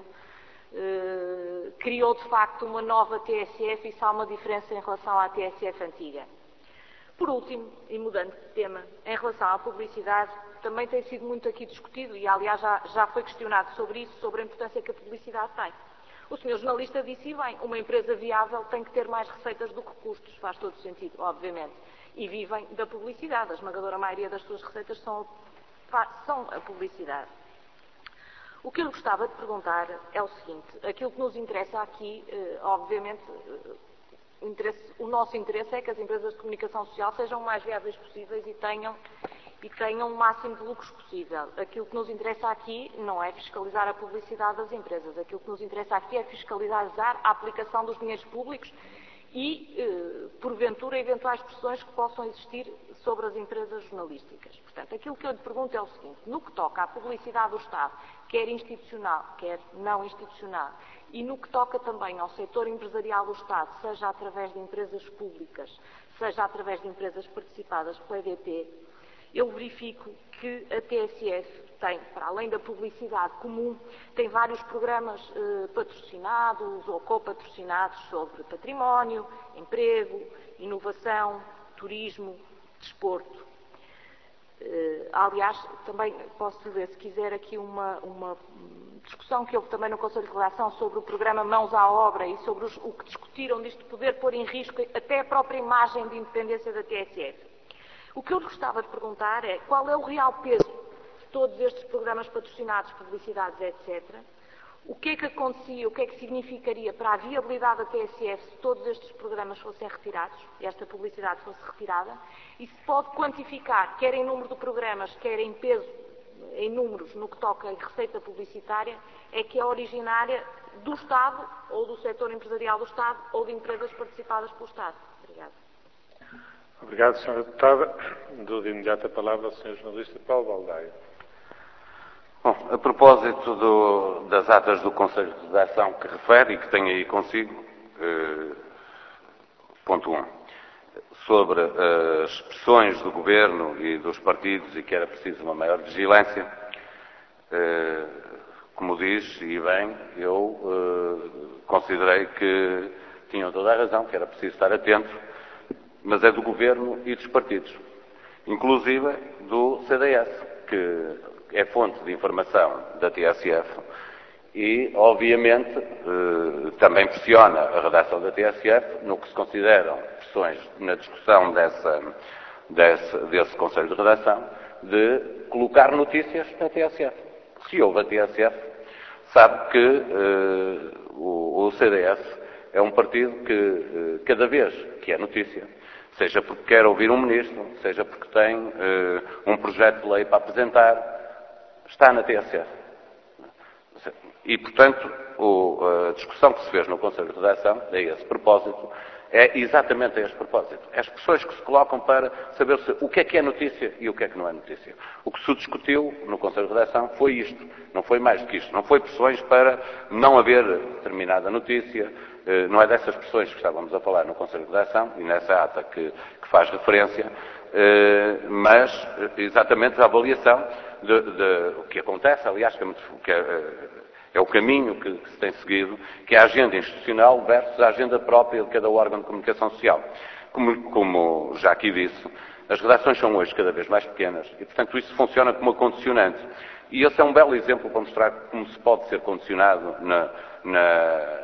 Uh, criou de facto uma nova T S F e se há uma diferença em relação à T S F antiga. Por último, e mudando de tema, em relação à publicidade, também tem sido muito aqui discutido e aliás já, já foi questionado sobre isso, sobre a importância que a publicidade tem. O senhor jornalista disse, e bem, uma empresa viável tem que ter mais receitas do que custos, faz todo sentido, obviamente, e vivem da publicidade, a esmagadora maioria das suas receitas são, são a publicidade. O que eu gostava de perguntar é o seguinte, aquilo que nos interessa aqui, eh, obviamente, eh, interesse, o nosso interesse é que as empresas de comunicação social sejam o mais viáveis possíveis e tenham, e tenham o máximo de lucros possível. Aquilo que nos interessa aqui não é fiscalizar a publicidade das empresas, aquilo que nos interessa aqui é fiscalizar a aplicação dos dinheiros públicos e, eh, porventura, eventuais pressões que possam existir sobre as empresas jornalísticas. Portanto, aquilo que eu lhe pergunto é o seguinte, no que toca à publicidade do Estado, quer institucional, quer não institucional, e no que toca também ao setor empresarial do Estado, seja através de empresas públicas, seja através de empresas participadas pela E D P, eu verifico que a T S F tem, para além da publicidade comum, tem vários programas eh, patrocinados ou copatrocinados sobre património, emprego, inovação, turismo, desporto. Uh, aliás, também posso dizer, se quiser, aqui uma, uma discussão que houve também no Conselho de Redação sobre o programa Mãos à Obra e sobre os, o que discutiram disto de poder pôr em risco até a própria imagem de independência da T S F. O que eu gostava de perguntar é qual é o real peso de todos estes programas patrocinados, publicidades, etcétera. O que é que acontecia, o que é que significaria para a viabilidade da T S F se todos estes programas fossem retirados, e esta publicidade fosse retirada, e se pode quantificar, quer em número de programas, quer em peso, em números, no que toca em receita publicitária, é que é originária do Estado, ou do setor empresarial do Estado, ou de empresas participadas pelo Estado. Obrigada. Obrigado, senhora Deputada. Dou de imediato a palavra ao senhor jornalista Paulo Baldaia. Bom, a propósito do, das atas do Conselho de Redação que refere e que tem aí consigo, eh, ponto um, sobre as pressões do Governo e dos partidos e que era preciso uma maior vigilância, eh, como diz, e bem, eu eh, considerei que tinham toda a razão, que era preciso estar atento, mas é do Governo e dos partidos, inclusive do C D S, que é fonte de informação da T S F e, obviamente, eh, também pressiona a redação da T S F no que se consideram pressões na discussão dessa, desse, desse Conselho de Redação de colocar notícias na T S F. Se houve a T S F, sabe que eh, o, o C D S é um partido que, eh, cada vez que é notícia, seja porque quer ouvir um ministro, seja porque tem eh, um projeto de lei para apresentar, está na T S F. E, portanto, o, a discussão que se fez no Conselho de Redação, a esse propósito, é exatamente a este propósito. É as pessoas que se colocam para saber se, o que é que é notícia e o que é que não é notícia. O que se discutiu no Conselho de Redação foi isto, não foi mais do que isto. Não foi pressões para não haver determinada notícia, não é dessas pressões que estávamos a falar no Conselho de Redação e nessa ata que, que faz referência, mas exatamente a avaliação de, de o que acontece, aliás, que é, muito, que é, é o caminho que, que se tem seguido, que é a agenda institucional versus a agenda própria de cada órgão de comunicação social. Como, como já aqui disse, as redações são hoje cada vez mais pequenas e, portanto, isso funciona como uma condicionante. E esse é um belo exemplo para mostrar como se pode ser condicionado na, na,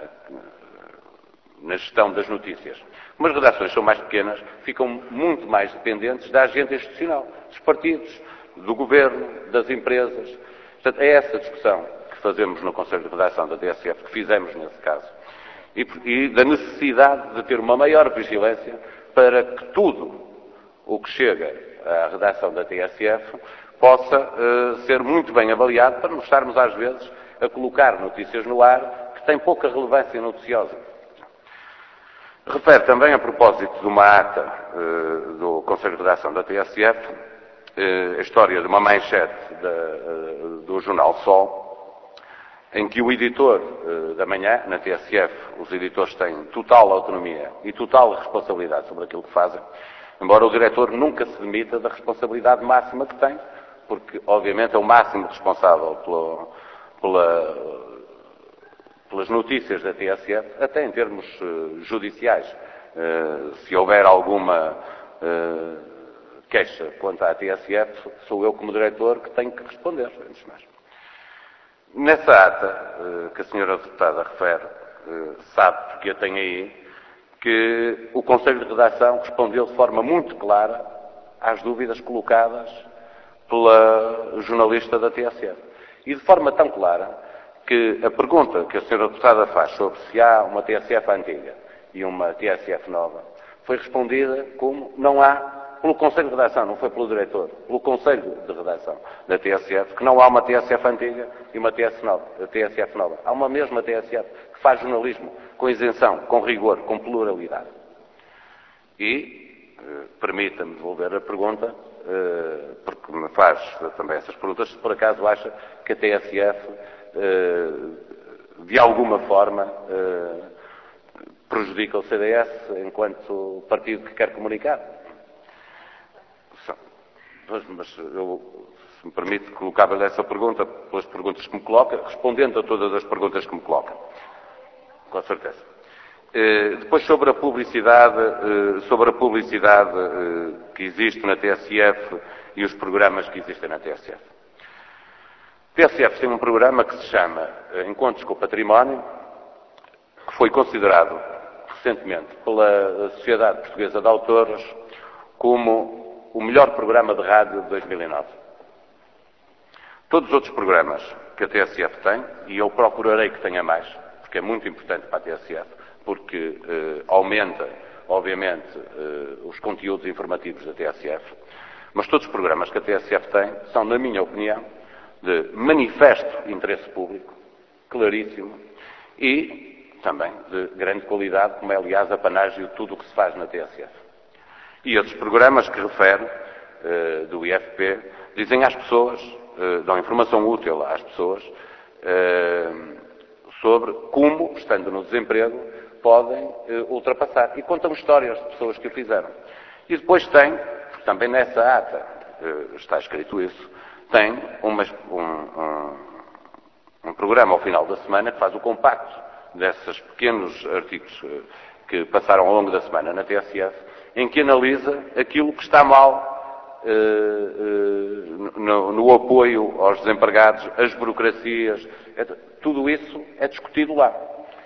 na gestão das notícias. Como as redações são mais pequenas, ficam muito mais dependentes da agenda institucional, dos partidos, do Governo, das empresas. Portanto, é essa discussão que fazemos no Conselho de Redação da T S F, que fizemos nesse caso, e, e da necessidade de ter uma maior vigilância para que tudo o que chega à redação da T S F possa uh, ser muito bem avaliado, para não estarmos às vezes a colocar notícias no ar que têm pouca relevância noticiosa. Refere também, a propósito de uma ata uh, do Conselho de Redação da T S F, uh, a história de uma manchete da, uh, do jornal Sol, em que o editor uh, da manhã, na T S F, os editores têm total autonomia e total responsabilidade sobre aquilo que fazem, embora o diretor nunca se demita da responsabilidade máxima que tem, porque, obviamente, é o máximo responsável pelo, pela, pelas notícias da T S F, até em termos uh, judiciais. Uh, se houver alguma uh, queixa quanto à T S F, sou eu, como diretor, que tenho que responder, antes de mais. Nessa ata uh, que a senhora deputada refere, uh, sabe, porque eu tenho aí, que o Conselho de Redação respondeu de forma muito clara às dúvidas colocadas pela jornalista da T S F. E de forma tão clara que a pergunta que a senhora deputada faz sobre se há uma T S F antiga e uma T S F nova foi respondida como não há, pelo Conselho de Redação, não foi pelo diretor, pelo Conselho de Redação da T S F, que não há uma T S F antiga e uma T S F nova. Há uma mesma T S F que faz jornalismo com isenção, com rigor, com pluralidade. E, eh, permita-me devolver a pergunta, eh, porque me faz também essas perguntas, se por acaso acha que a T S F, eh, de alguma forma, eh, prejudica o C D S enquanto partido que quer comunicar. Mas eu, se me permite, colocava-lhe essa pergunta pelas perguntas que me coloca, respondendo a todas as perguntas que me coloca. Com certeza. Eh, depois, sobre a publicidade, eh, sobre a publicidade eh, que existe na T S F e os programas que existem na T S F. A T S F tem um programa que se chama eh, Encontros com o Património, que foi considerado recentemente pela Sociedade Portuguesa de Autores como o melhor programa de rádio de dois mil e nove. Todos os outros programas que a T S F tem, e eu procurarei que tenha mais, porque é muito importante para a T S F, porque eh, aumenta, obviamente, eh, os conteúdos informativos da T S F, mas todos os programas que a T S F tem são, na minha opinião, de manifesto interesse público, claríssimo, e também de grande qualidade, como é, aliás, a panágio de tudo o que se faz na T S F. E outros programas que refere, eh, do I F P, dizem às pessoas, eh, dão informação útil às pessoas, eh, sobre como, estando no desemprego, podem eh, ultrapassar. E contam histórias de pessoas que o fizeram. E depois tem, também nessa ata, eh, está escrito isso, tem uma, um, um, um programa ao final da semana que faz o compacto desses pequenos artigos eh, que passaram ao longo da semana na T S F, em que analisa aquilo que está mal eh, eh, no, no apoio aos desempregados, as burocracias, é, tudo isso é discutido lá.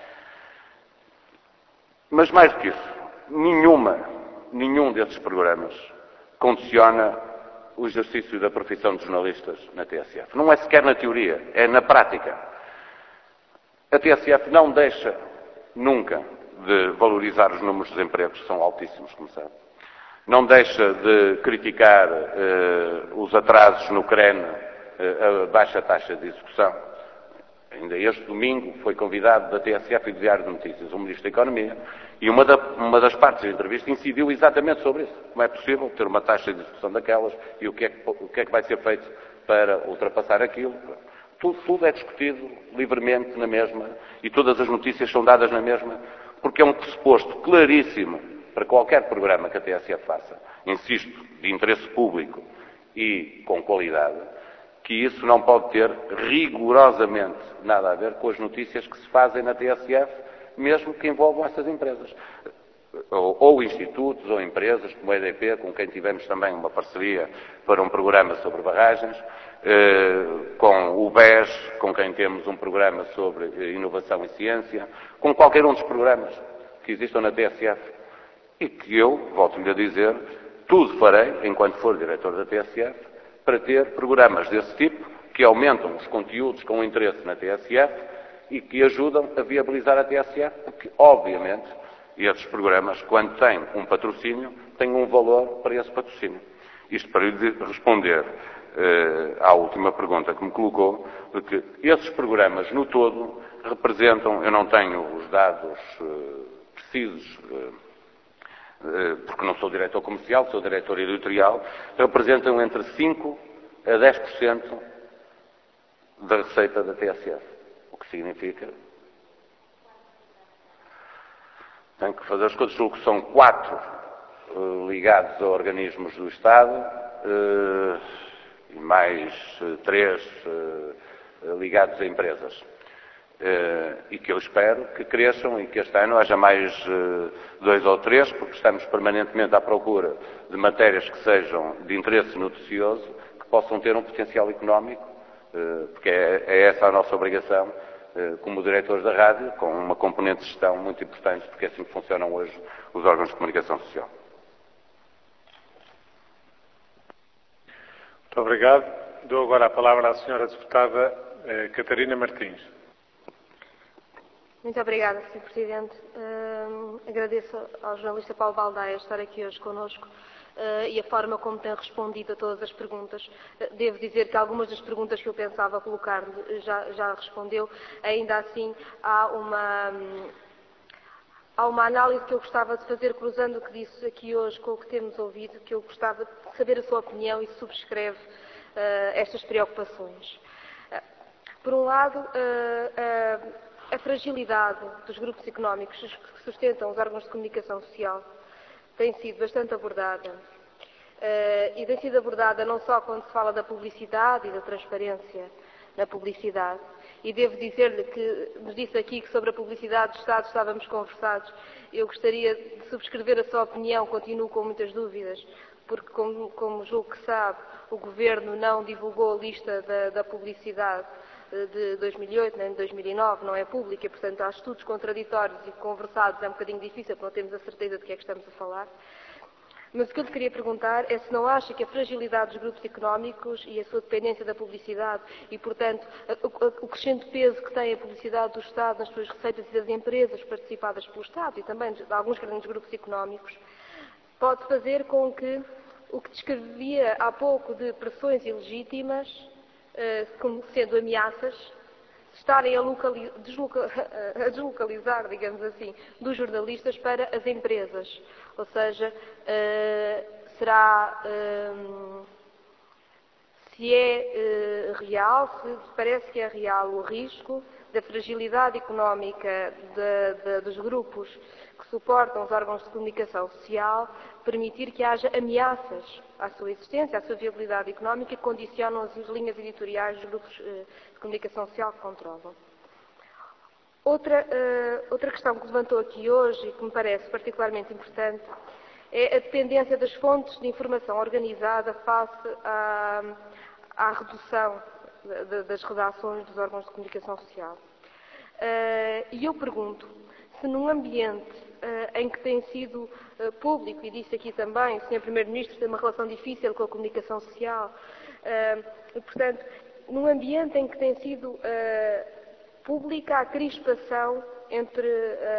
Mas mais do que isso, nenhuma, nenhum desses programas condiciona o exercício da profissão de jornalistas na T S F. Não é sequer na teoria, é na prática. A T S F não deixa nunca de valorizar os números de desempregos, que são altíssimos, como sabe. Não deixa de criticar eh, os atrasos no C R E N, eh, a baixa taxa de execução. Ainda este domingo foi convidado da T S F e do Diário de Notícias o Ministro da Economia, e uma, da, uma das partes da entrevista incidiu exatamente sobre isso. Como é possível ter uma taxa de execução daquelas e o que é que, o que, é que vai ser feito para ultrapassar aquilo. Tudo, tudo é discutido livremente na mesma e todas as notícias são dadas na mesma, porque é um pressuposto claríssimo para qualquer programa que a T S F faça, insisto, de interesse público e com qualidade, que isso não pode ter rigorosamente nada a ver com as notícias que se fazem na T S F, mesmo que envolvam essas empresas. Ou, ou institutos, ou empresas, como a E D P, com quem tivemos também uma parceria para um programa sobre barragens, eh, com o B E S, com quem temos um programa sobre inovação e ciência, com qualquer um dos programas que existam na T S F. E que eu, volto-lhe a dizer, tudo farei, enquanto for diretor da T S F, para ter programas desse tipo, que aumentam os conteúdos com interesse na T S F e que ajudam a viabilizar a T S F, porque, obviamente, esses programas, quando têm um patrocínio, têm um valor para esse patrocínio. Isto para lhe responder eh, à última pergunta que me colocou, de que esses programas, no todo, representam, eu não tenho os dados eh, precisos, eh, eh, porque não sou diretor comercial, sou diretor editorial, representam entre cinco a dez por cento da receita da T S F. O que significa... Tenho que fazer as coisas, julgo que são quatro uh, ligados a organismos do Estado uh, e mais uh, três uh, ligados a empresas. Uh, e que eu espero que cresçam e que este ano haja mais uh, dois ou três, porque estamos permanentemente à procura de matérias que sejam de interesse noticioso, que possam ter um potencial económico, uh, porque é, é essa a nossa obrigação como diretores da rádio, com uma componente de gestão muito importante, porque é assim que funcionam hoje os órgãos de comunicação social. Muito obrigado. Dou agora a palavra à senhora deputada eh, Catarina Martins. Muito obrigada, senhor Presidente. Uh, agradeço ao jornalista Paulo Baldaia estar aqui hoje connosco. Uh, e a forma como tem respondido a todas as perguntas. Uh, devo dizer que algumas das perguntas que eu pensava colocar-lhe já, já respondeu. Ainda assim, há uma, um, há uma análise que eu gostava de fazer, cruzando o que disse aqui hoje com o que temos ouvido, que eu gostava de saber a sua opinião e se subscreve uh, estas preocupações. Uh, por um lado, uh, uh, a fragilidade dos grupos económicos que sustentam os órgãos de comunicação social tem sido bastante abordada. Uh, e tem sido abordada não só quando se fala da publicidade e da transparência na publicidade. E devo dizer-lhe que nos disse aqui que sobre a publicidade do Estado estávamos conversados. Eu gostaria de subscrever a sua opinião, continuo com muitas dúvidas, porque, como, como julgo que sabe, o Governo não divulgou a lista da, da publicidade de dois mil e oito, nem de dois mil e nove, não é pública, e, portanto, há estudos contraditórios e conversados, é um bocadinho difícil, porque não temos a certeza de que é que estamos a falar. Mas o que eu lhe queria perguntar é se não acha que a fragilidade dos grupos económicos e a sua dependência da publicidade e, portanto, o, o crescente peso que tem a publicidade do Estado nas suas receitas e das empresas participadas pelo Estado e também de alguns grandes grupos económicos, pode fazer com que o que descrevia há pouco de pressões ilegítimas, como sendo ameaças, estarem a, locali- desloca- a deslocalizar, digamos assim, dos jornalistas para as empresas. Ou seja, uh, será, uh, se é uh, real, se parece que é real o risco da fragilidade económica de, de, dos grupos que suportam os órgãos de comunicação social permitir que haja ameaças à sua existência, à sua viabilidade económica que condicionam as linhas editoriais dos grupos uh, de comunicação social que controlam. Outra, uh, outra questão que levantou aqui hoje e que me parece particularmente importante é a dependência das fontes de informação organizada face à, à redução de, de, das redações dos órgãos de comunicação social. Uh, e eu pergunto se num ambiente uh, em que tem sido uh, público, e disse aqui também, o senhor Primeiro-Ministro tem uma relação difícil com a comunicação social, uh, e, portanto, num ambiente em que tem sido uh, pública a crispação entre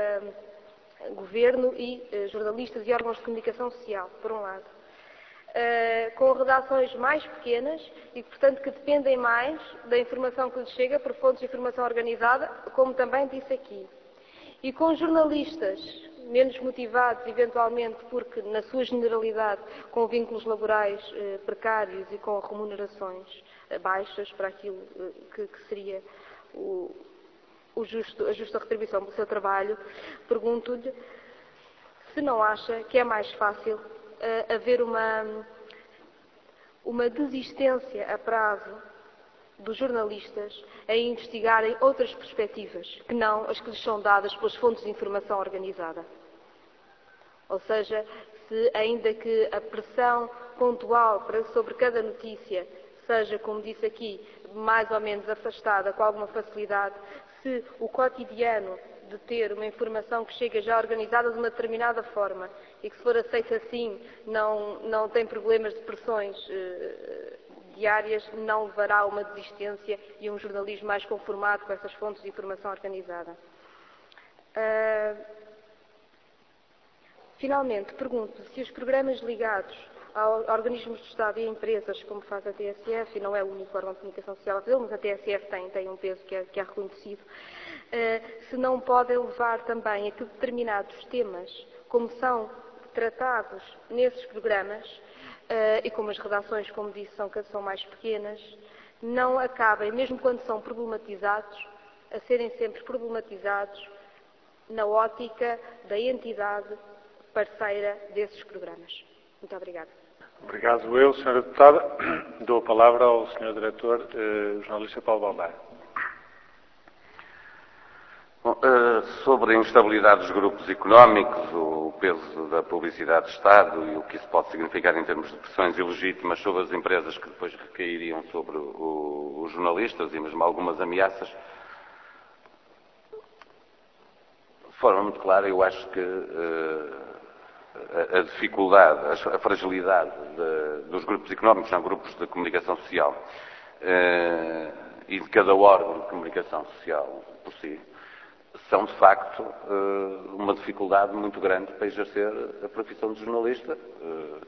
uh, governo e uh, jornalistas e órgãos de comunicação social, por um lado, uh, com redações mais pequenas e, portanto, que dependem mais da informação que lhes chega por fontes de informação organizada, como também disse aqui. E com jornalistas menos motivados, eventualmente, porque, na sua generalidade, com vínculos laborais eh, precários e com remunerações eh, baixas para aquilo eh, que, que seria o, o justo, a justa retribuição pelo seu trabalho, pergunto-lhe se não acha que é mais fácil eh, haver uma, uma desistência a prazo dos jornalistas a investigarem outras perspectivas, que não as que lhes são dadas pelas fontes de informação organizada. Ou seja, se ainda que a pressão pontual sobre cada notícia seja, como disse aqui, mais ou menos afastada com alguma facilidade, se o cotidiano de ter uma informação que chega já organizada de uma determinada forma e que, se for aceita assim, não, não tem problemas de pressões eh, diárias não levará a uma desistência e um jornalismo mais conformado com essas fontes de informação organizada. Uh, finalmente, pergunto se os programas ligados a organismos do Estado e a empresas, como faz a T S F, e não é o único órgão de comunicação social a fazê-lo, mas a T S F tem, tem um peso que é, que é reconhecido, uh, se não podem levar também a que determinados temas, como são tratados nesses programas, uh, e como as redações, como disse, são, são mais pequenas, não acabem, mesmo quando são problematizados, a serem sempre problematizados na ótica da entidade parceira desses programas. Muito obrigada. Obrigado eu, senhora Deputada. Dou a palavra ao senhor Diretor, eh, jornalista Paulo Baldaia. Bom, uh, sobre a instabilidade dos grupos económicos, o peso da publicidade de Estado e o que isso pode significar em termos de pressões ilegítimas sobre as empresas que depois recairiam sobre o, os jornalistas e mesmo algumas ameaças, de forma muito clara, eu acho que uh, a dificuldade, a fragilidade de, dos grupos económicos, não grupos de comunicação social, eh, e de cada órgão de comunicação social por si, são de facto eh, uma dificuldade muito grande para exercer a profissão de jornalista, eh,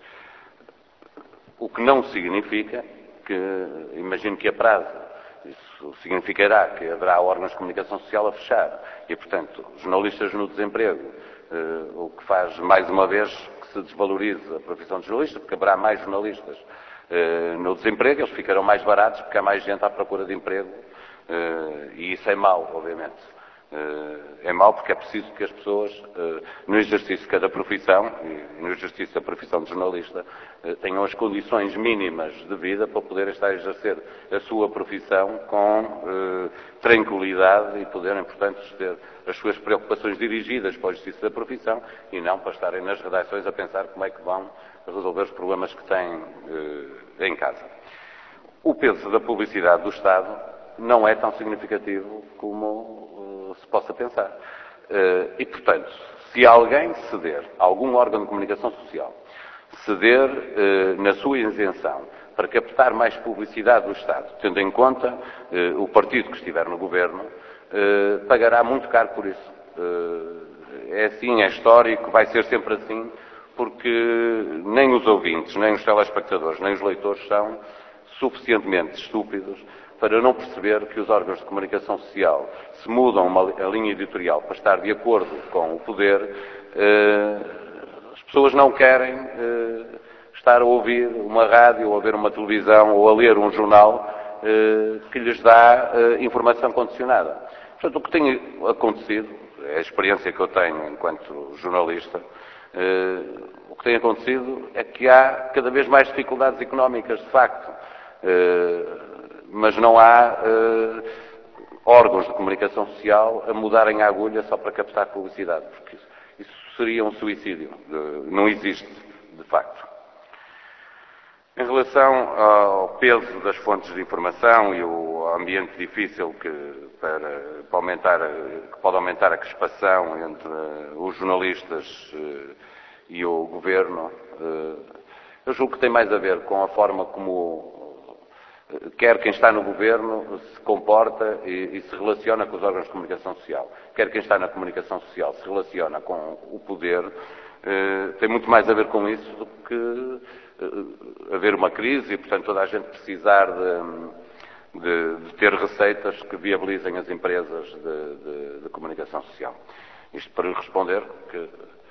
o que não significa que, imagino que a prazo, isso significará que haverá órgãos de comunicação social a fechar e, portanto, jornalistas no desemprego, Uh, o que faz, mais uma vez, que se desvalorize a profissão de jornalista, porque haverá mais jornalistas uh, no desemprego, eles ficarão mais baratos, porque há mais gente à procura de emprego, uh, e isso é mau, obviamente. Uh, é mau porque é preciso que as pessoas, uh, no exercício de cada profissão, e no exercício da profissão de jornalista, uh, tenham as condições mínimas de vida para poderem estar a exercer a sua profissão com uh, tranquilidade e poderem, portanto, ter as suas preocupações dirigidas para o exercício da profissão e não para estarem nas redações a pensar como é que vão resolver os problemas que têm uh, em casa. O peso da publicidade do Estado não é tão significativo como uh, se possa pensar. Uh, e, portanto, se alguém ceder, algum órgão de comunicação social, ceder uh, na sua isenção para captar mais publicidade do Estado, tendo em conta uh, o partido que estiver no governo, uh, pagará muito caro por isso. Uh, é assim, é histórico, vai ser sempre assim, porque nem os ouvintes, nem os telespectadores, nem os leitores são suficientemente estúpidos para não perceber que os órgãos de comunicação social se mudam uma, a linha editorial para estar de acordo com o poder, eh, as pessoas não querem eh, estar a ouvir uma rádio, ou a ver uma televisão, ou a ler um jornal eh, que lhes dá eh, informação condicionada. Portanto, o que tem acontecido, é a experiência que eu tenho enquanto jornalista, eh, o que tem acontecido é que há cada vez mais dificuldades económicas, de facto. Eh, mas não há uh, órgãos de comunicação social a mudarem a agulha só para captar publicidade, porque isso, isso seria um suicídio, uh, não existe, de facto. Em relação ao peso das fontes de informação e o ambiente difícil que, para, para aumentar, que pode aumentar a crispação entre uh, os jornalistas uh, e o governo, uh, eu julgo que tem mais a ver com a forma como quer quem está no governo se comporta e, e se relaciona com os órgãos de comunicação social, quer quem está na comunicação social se relaciona com o poder, eh, tem muito mais a ver com isso do que eh, haver uma crise e, portanto, toda a gente precisar de, de, de ter receitas que viabilizem as empresas de, de, de comunicação social. Isto para lhe responder que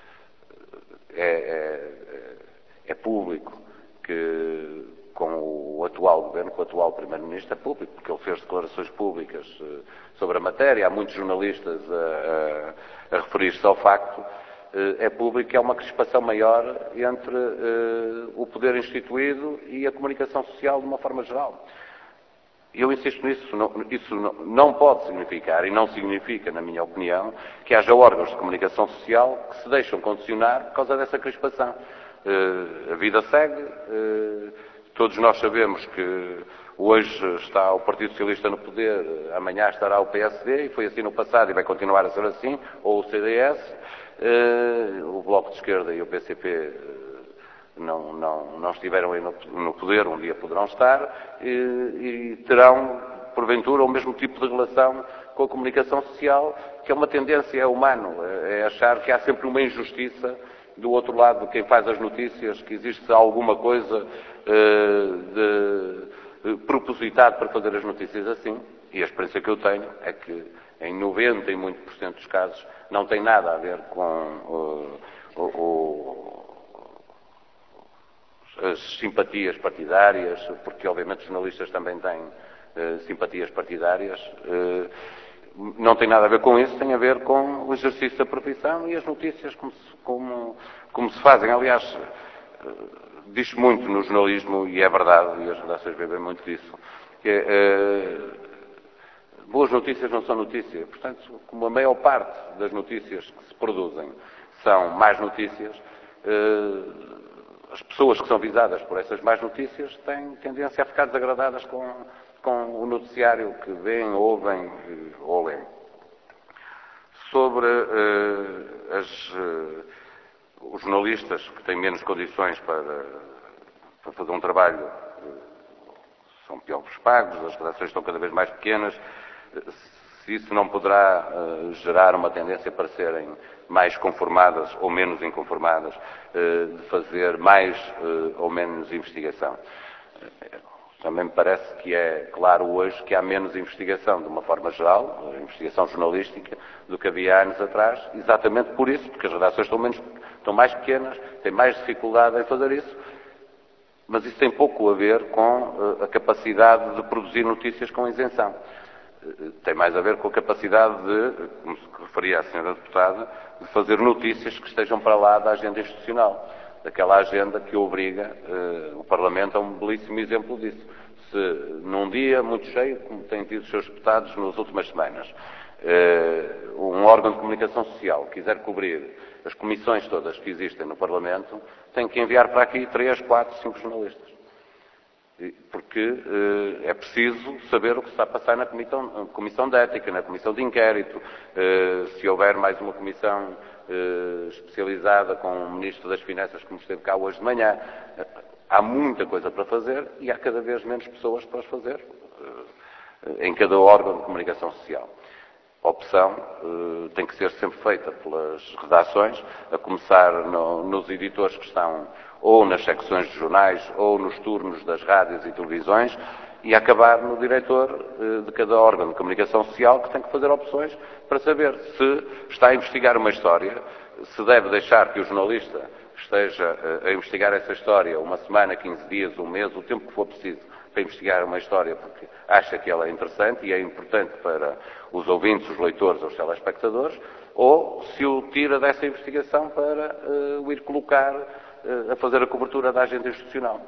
é, é, é público que com o atual governo, com o atual primeiro-ministro, é público, porque ele fez declarações públicas uh, sobre a matéria, há muitos jornalistas a, a, a referir-se ao facto, uh, é público que há uma crispação maior entre uh, o poder instituído e a comunicação social de uma forma geral. Eu insisto nisso, não, isso não, não pode significar, e não significa, na minha opinião, que haja órgãos de comunicação social que se deixam condicionar por causa dessa crispação. Uh, a vida segue, uh, todos nós sabemos que hoje está o Partido Socialista no poder, amanhã estará o P S D, e foi assim no passado e vai continuar a ser assim, ou o C D S, uh, o Bloco de Esquerda e o P C P uh, não, não, não estiveram aí no, no poder, um dia poderão estar, e, e terão, porventura, o mesmo tipo de relação com a comunicação social, que é uma tendência, é humano, é achar que há sempre uma injustiça do outro lado de quem faz as notícias, que existe alguma coisa de, de propositado para fazer as notícias assim. E a experiência que eu tenho é que em noventa e muito por cento dos casos não tem nada a ver com uh, o, o, as simpatias partidárias, porque obviamente os jornalistas também têm uh, simpatias partidárias. Uh, não tem nada a ver com isso, tem a ver com o exercício da profissão e as notícias como se, como, como se fazem. Aliás, uh, diz muito no jornalismo, e é verdade, e as redações bebem muito disso, que uh, boas notícias não são notícias. Portanto, como a maior parte das notícias que se produzem são más notícias, as pessoas que são visadas por essas más notícias têm tendência a ficar desagradadas com, com o noticiário que veem, ouvem ou leem. Sobre uh, as, uh, os jornalistas que têm menos condições para, para fazer um trabalho, uh, são piores pagos, as redações estão cada vez mais pequenas. Se isso não poderá uh, gerar uma tendência para serem mais conformadas ou menos inconformadas, uh, de fazer mais uh, ou menos investigação. Uh, também me parece que é claro hoje que há menos investigação, de uma forma geral, investigação jornalística, do que havia anos atrás, exatamente por isso, porque as redações estão, menos, estão mais pequenas, têm mais dificuldade em fazer isso, mas isso tem pouco a ver com uh, a capacidade de produzir notícias com isenção. Tem mais a ver com a capacidade de, como se referia a senhora deputada, de fazer notícias que estejam para lá da agenda institucional, daquela agenda que obriga eh, o Parlamento a um belíssimo exemplo disso. Se num dia muito cheio, como têm tido os seus deputados nas últimas semanas, eh, um órgão de comunicação social quiser cobrir as comissões todas que existem no Parlamento, tem que enviar para aqui três, quatro, cinco jornalistas. Porque eh, é preciso saber o que está a passar na comissão, comissão de ética, na comissão de inquérito, eh, se houver mais uma comissão eh, especializada com o Ministro das Finanças, como esteve cá hoje de manhã. Eh, há muita coisa para fazer e há cada vez menos pessoas para as fazer eh, em cada órgão de comunicação social. A opção eh, tem que ser sempre feita pelas redações, a começar no, nos editores que estão ou nas secções de jornais, ou nos turnos das rádios e televisões, e acabar no diretor eh, de cada órgão de comunicação social, que tem que fazer opções para saber se está a investigar uma história, se deve deixar que o jornalista esteja eh, a investigar essa história uma semana, quinze dias, um mês, o tempo que for preciso para investigar uma história, porque acha que ela é interessante e é importante para os ouvintes, os leitores ou os telespectadores, ou se o tira dessa investigação para uh, o ir colocar uh, a fazer a cobertura da agenda institucional.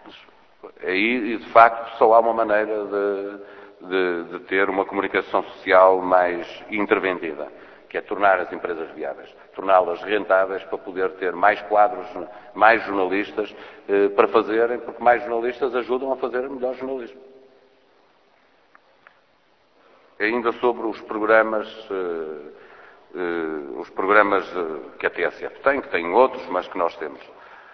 Aí, de facto, só há uma maneira de, de, de ter uma comunicação social mais interventiva, que é tornar as empresas viáveis, torná-las rentáveis para poder ter mais quadros, mais jornalistas eh, para fazerem, porque mais jornalistas ajudam a fazer melhor jornalismo. Ainda sobre os programas, eh, eh, os programas que a T S F tem, que tem outros, mas que nós temos.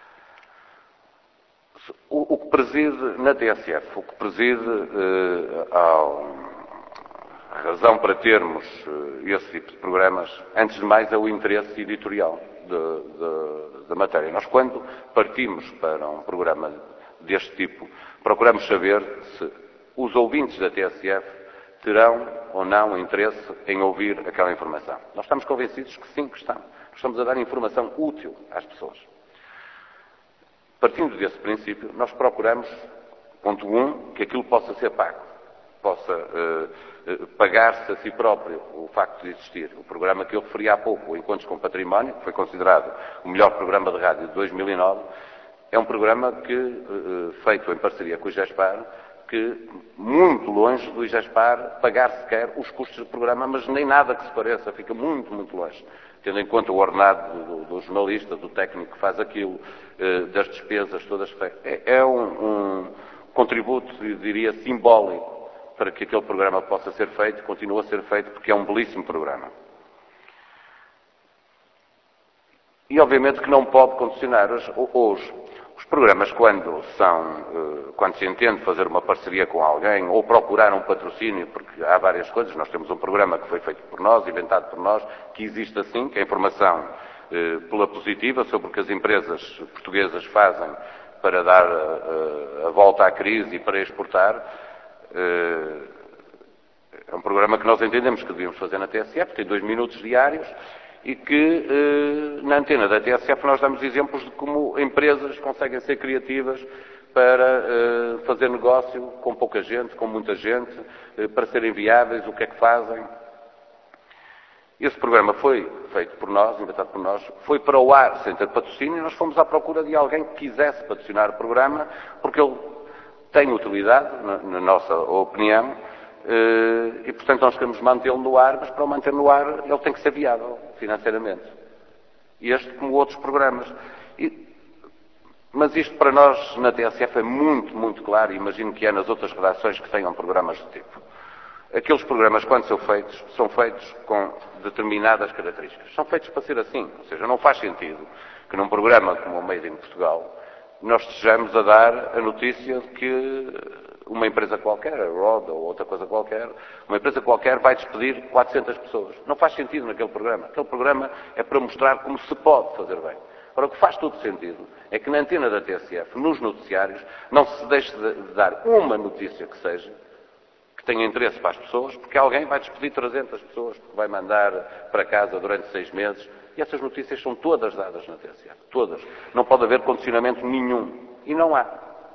O, o que preside na T S F, o que preside eh, ao... A razão para termos esse tipo de programas, antes de mais, é o interesse editorial da matéria. Nós, quando partimos para um programa deste tipo, procuramos saber se os ouvintes da T S F terão ou não interesse em ouvir aquela informação. Nós estamos convencidos que sim, que estão. Nós estamos a dar informação útil às pessoas. Partindo desse princípio, nós procuramos, ponto um, que aquilo possa ser pago. Possa uh, uh, pagar-se a si próprio o facto de existir. O programa que eu referi há pouco, o Encontros com Património, que foi considerado o melhor programa de rádio de dois mil e nove, é um programa que, uh, feito em parceria com o IGESPAR, que muito longe do IGESPAR pagar sequer os custos do programa, mas nem nada que se pareça, fica muito, muito longe. Tendo em conta o ordenado do, do jornalista, do técnico que faz aquilo, uh, das despesas todas feitas. É, é um, um contributo, eu diria, simbólico para que aquele programa possa ser feito, continua a ser feito, porque é um belíssimo programa. E, obviamente, que não pode condicionar hoje. Os programas, quando, são, quando se entende fazer uma parceria com alguém ou procurar um patrocínio, porque há várias coisas, nós temos um programa que foi feito por nós, inventado por nós, que existe assim, que é a informação pela positiva sobre o que as empresas portuguesas fazem para dar a volta à crise e para exportar. É um programa que nós entendemos que devíamos fazer na T S F, tem dois minutos diários, e que na antena da T S F nós damos exemplos de como empresas conseguem ser criativas para fazer negócio com pouca gente, com muita gente, para serem viáveis, o que é que fazem. Esse programa foi feito por nós, inventado por nós, foi para o ar sem ter patrocínio, e nós fomos à procura de alguém que quisesse patrocinar o programa, porque ele tem utilidade, na, na nossa opinião, e portanto nós queremos mantê-lo no ar, mas para o manter no ar ele tem que ser viável financeiramente. Este como outros programas. E, mas isto para nós na T S F é muito, muito claro, e imagino que é nas outras redações que tenham programas do tipo. Aqueles programas, quando são feitos, são feitos com determinadas características. São feitos para ser assim. Ou seja, não faz sentido que num programa como o Made in Portugal nós estejamos a dar a notícia de que uma empresa qualquer, a Roda ou outra coisa qualquer, uma empresa qualquer vai despedir quatrocentas pessoas. Não faz sentido naquele programa. Aquele programa é para mostrar como se pode fazer bem. Ora, o que faz todo sentido é que na antena da T S F, nos noticiários, não se deixe de dar uma notícia que seja, que tenha interesse para as pessoas, porque alguém vai despedir trezentas pessoas, porque vai mandar para casa durante seis meses, e essas notícias são todas dadas na T S F. Todas. Não pode haver condicionamento nenhum. E não há.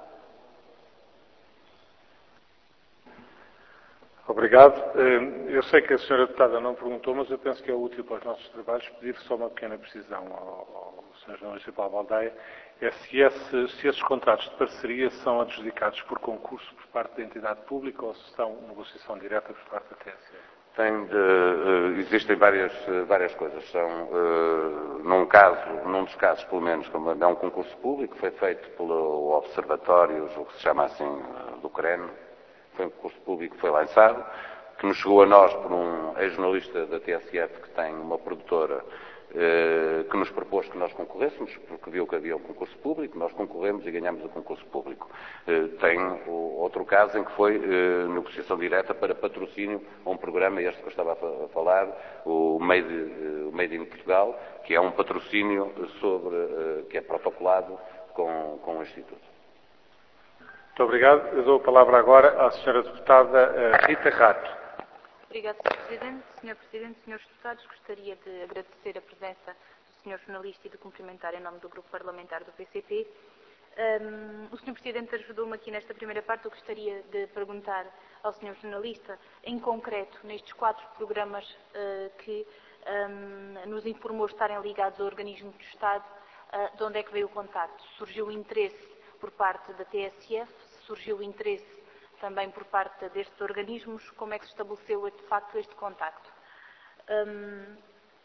Obrigado. Eu sei que a senhora Deputada não perguntou, mas eu penso que é útil para os nossos trabalhos pedir só uma pequena precisão ao, ao senhor Jornalista Paulo Baldaia, é se, esse, se esses contratos de parceria são adjudicados por concurso por parte da entidade pública ou se são negociação direta por parte da T S F. Tem de, uh, existem várias, uh, várias coisas. São, uh, num caso, num dos casos, pelo menos, como é um concurso público, foi feito pelo Observatório, o que se chama assim, uh, do C R E N, foi um concurso público que foi lançado, que nos chegou a nós por um ex-jornalista da T S F que tem uma produtora uh, que nos propôs que nós concorrêssemos, porque viu que havia um concurso público, nós concorremos e ganhamos o concurso público. Uh, tem o, outro caso em que foi uh, negociação direta para patrocínio a um programa, este que eu estava a falar, o Made, uh, Made in Portugal, que é um patrocínio sobre, uh, que é protocolado com, com o Instituto. Muito obrigado. Eu dou a palavra agora à senhora Deputada Rita Rato. Obrigada, senhor Presidente. senhor Presidente, senhores Deputados, gostaria de agradecer a presença do senhor Jornalista e de cumprimentar em nome do Grupo Parlamentar do P C P. Um, o senhor Presidente ajudou-me aqui nesta primeira parte. Eu gostaria de perguntar ao senhor Jornalista, em concreto, nestes quatro programas uh, que um, nos informou estarem ligados a organismos do Estado, uh, de onde é que veio o contacto? Surgiu o interesse por parte da T S F, surgiu o interesse também por parte destes organismos, como é que se estabeleceu de facto este contacto? Um,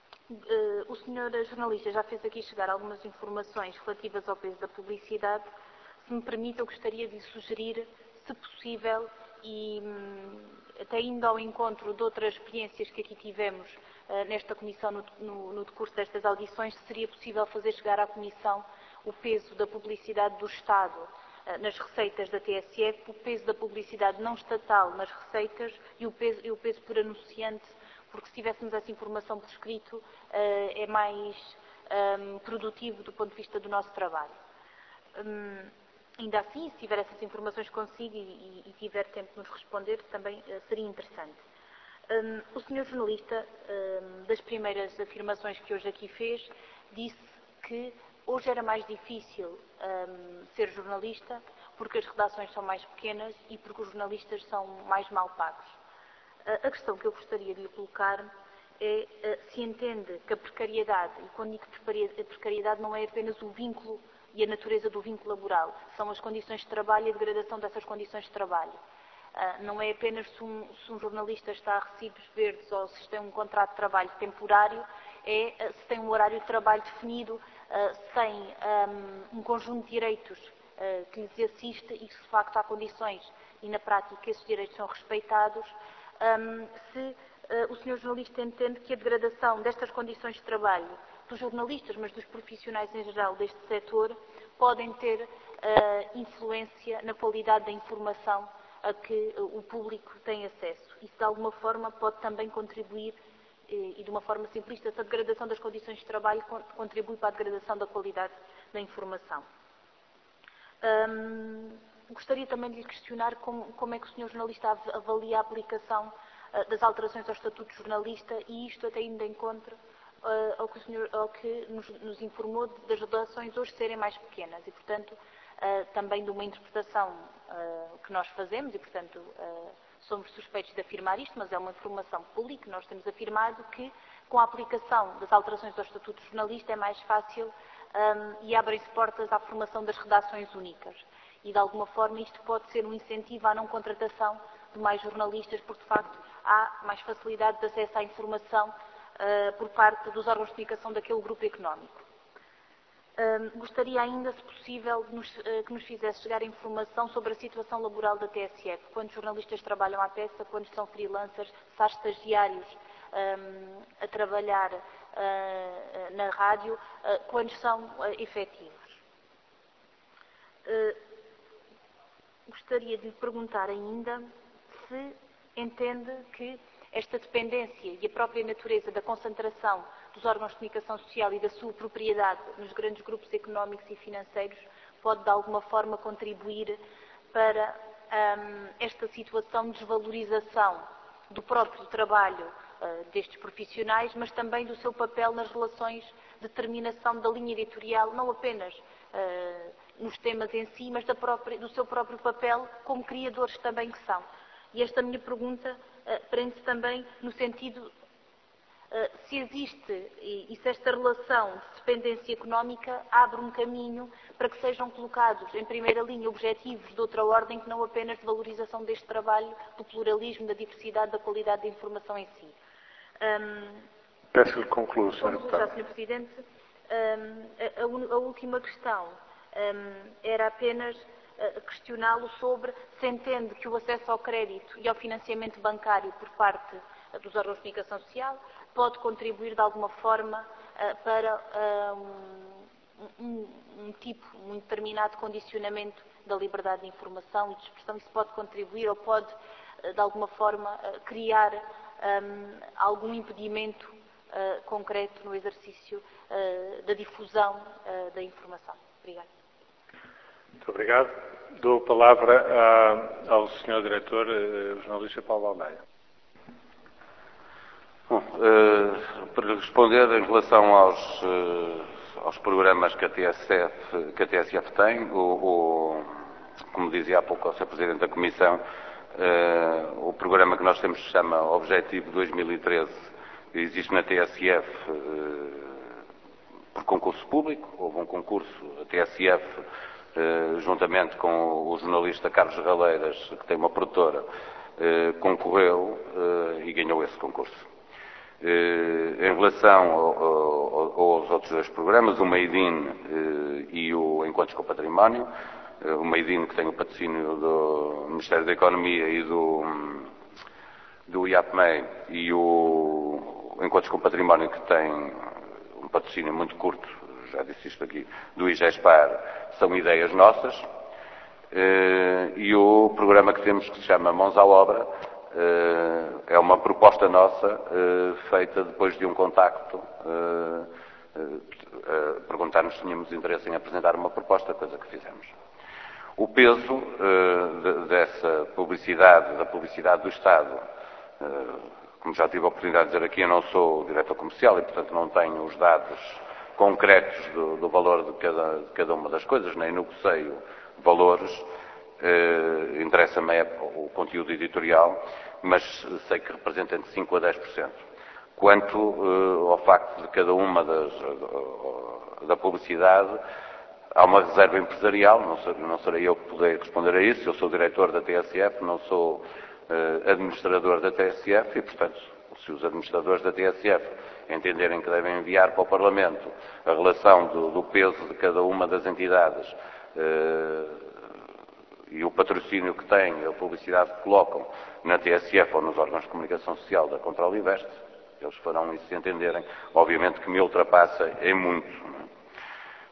uh, o senhor jornalista já fez aqui chegar algumas informações relativas ao peso da publicidade. Se me permite, eu gostaria de sugerir, se possível, e um, até indo ao encontro de outras experiências que aqui tivemos uh, nesta Comissão no, no, no decurso destas audições, se seria possível fazer chegar à Comissão o peso da publicidade do Estado uh, nas receitas da T S F, o peso da publicidade não estatal nas receitas e o peso, e o peso por anunciante, porque se tivéssemos essa informação por escrito uh, é mais um, produtivo do ponto de vista do nosso trabalho. Um, ainda assim, se tiver essas informações consigo e, e, e tiver tempo de nos responder, também uh, seria interessante. Um, o senhor jornalista, um, das primeiras afirmações que hoje aqui fez, disse que hoje era mais difícil um, ser jornalista porque as redações são mais pequenas e porque os jornalistas são mais mal pagos. Uh, a questão que eu gostaria de lhe colocar é uh, se entende que a precariedade, e quando digo que a precariedade não é apenas o vínculo e a natureza do vínculo laboral, são as condições de trabalho e a degradação dessas condições de trabalho. Uh, não é apenas se um, se um jornalista está a recibos verdes ou se tem um contrato de trabalho temporário, é uh, se tem um horário de trabalho definido, uh, se tem um, um conjunto de direitos uh, que lhes assiste e que de facto há condições e na prática esses direitos são respeitados, um, se uh, o senhor jornalista entende que a degradação destas condições de trabalho dos jornalistas, mas dos profissionais em geral deste setor, podem ter uh, influência na qualidade da informação a que uh, o público tem acesso. Isso, de alguma forma, pode também contribuir, e, e de uma forma simplista, se a degradação das condições de trabalho contribui para a degradação da qualidade da informação. Um, gostaria também de lhe questionar como, como é que o senhor jornalista avalia a aplicação uh, das alterações ao Estatuto de Jornalista, e isto até indo em contra uh, ao que, o senhor, ao que nos, nos informou de, das redações hoje serem mais pequenas e, portanto, uh, também de uma interpretação uh, que nós fazemos e, portanto, uh, somos suspeitos de afirmar isto, mas é uma informação pública. Nós temos afirmado que, com a aplicação das alterações ao Estatuto de Jornalista, é mais fácil um, e abrem-se portas à formação das redações únicas. E, de alguma forma, isto pode ser um incentivo à não contratação de mais jornalistas, porque, de facto, há mais facilidade de acesso à informação uh, por parte dos órgãos de comunicação daquele grupo económico. Uh, gostaria ainda, se possível, de nos, uh, que nos fizesse chegar informação sobre a situação laboral da T S F. Quantos jornalistas trabalham à peça, quantos são freelancers, se há estagiários um, a trabalhar uh, na rádio, uh, quantos são uh, efetivos. Uh, gostaria de lhe perguntar ainda se entende que esta dependência e a própria natureza da concentração dos órgãos de comunicação social e da sua propriedade nos grandes grupos económicos e financeiros pode, de alguma forma, contribuir para um, esta situação de desvalorização do próprio trabalho uh, destes profissionais, mas também do seu papel nas relações de determinação da linha editorial, não apenas uh, nos temas em si, mas da própria, do seu próprio papel como criadores também que são. E esta minha pergunta uh, prende-se também no sentido uh, se existe e, e se esta relação de dependência económica abre um caminho para que sejam colocados em primeira linha objetivos de outra ordem que não apenas de valorização deste trabalho, do pluralismo, da diversidade, da qualidade da informação em si. Um, Peço-lhe concluir, senhor Deputado. senhor Presidente. Um, a, a, a última questão um, era apenas uh, questioná-lo sobre se entende que o acesso ao crédito e ao financiamento bancário por parte uh, dos órgãos de comunicação social pode contribuir de alguma forma uh, para uh, um, um, um tipo, um determinado condicionamento da liberdade de informação e de expressão. Isso pode contribuir ou pode, uh, de alguma forma, uh, criar um, algum impedimento uh, concreto no exercício uh, da difusão uh, da informação. Obrigada. Muito obrigado. Dou a palavra a, ao senhor Diretor, uh, jornalista Paulo Baldaia. Bom, uh, para responder em relação aos, uh, aos programas que a T S F, que a T S F tem, o, o, como dizia há pouco o senhor Presidente da Comissão, uh, o programa que nós temos se chama Objetivo dois mil e treze, existe na T S F uh, por concurso público. Houve um concurso, a T S F, uh, juntamente com o jornalista Carlos Raleiras, que tem uma produtora, uh, concorreu uh, e ganhou esse concurso. Uh, em relação ao, ao, aos outros dois programas, o Made in uh, e o Encontros com o Património, uh, o Made in que tem o patrocínio do Ministério da Economia e do, do I A P M E I, e o Encontros com o Património que tem um patrocínio muito curto, já disse isto aqui, do IGESPAR, são ideias nossas, uh, e o programa que temos que se chama Mãos à Obra, Uh, é uma proposta nossa, uh, feita depois de um contacto, uh, uh, uh, perguntar-nos se tínhamos interesse em apresentar uma proposta, coisa que fizemos. O peso uh, de, dessa publicidade, da publicidade do Estado, uh, como já tive a oportunidade de dizer aqui, eu não sou diretor comercial e, portanto, não tenho os dados concretos do, do valor de cada, de cada uma das coisas, nem negocio valores. Uh, interessa-me é o conteúdo editorial, mas sei que representa entre cinco a dez por cento. Quanto uh, ao facto de cada uma das, uh, da publicidade, há uma reserva empresarial, não, ser, não serei eu que poder responder a isso, eu sou diretor da T S F, não sou uh, administrador da T S F e, portanto, se os administradores da T S F entenderem que devem enviar para o Parlamento a relação do, do peso de cada uma das entidades, uh, e o patrocínio que têm, a publicidade que colocam na T S F ou nos órgãos de comunicação social da Control Invest, eles farão isso se entenderem, obviamente que me ultrapassa em muito.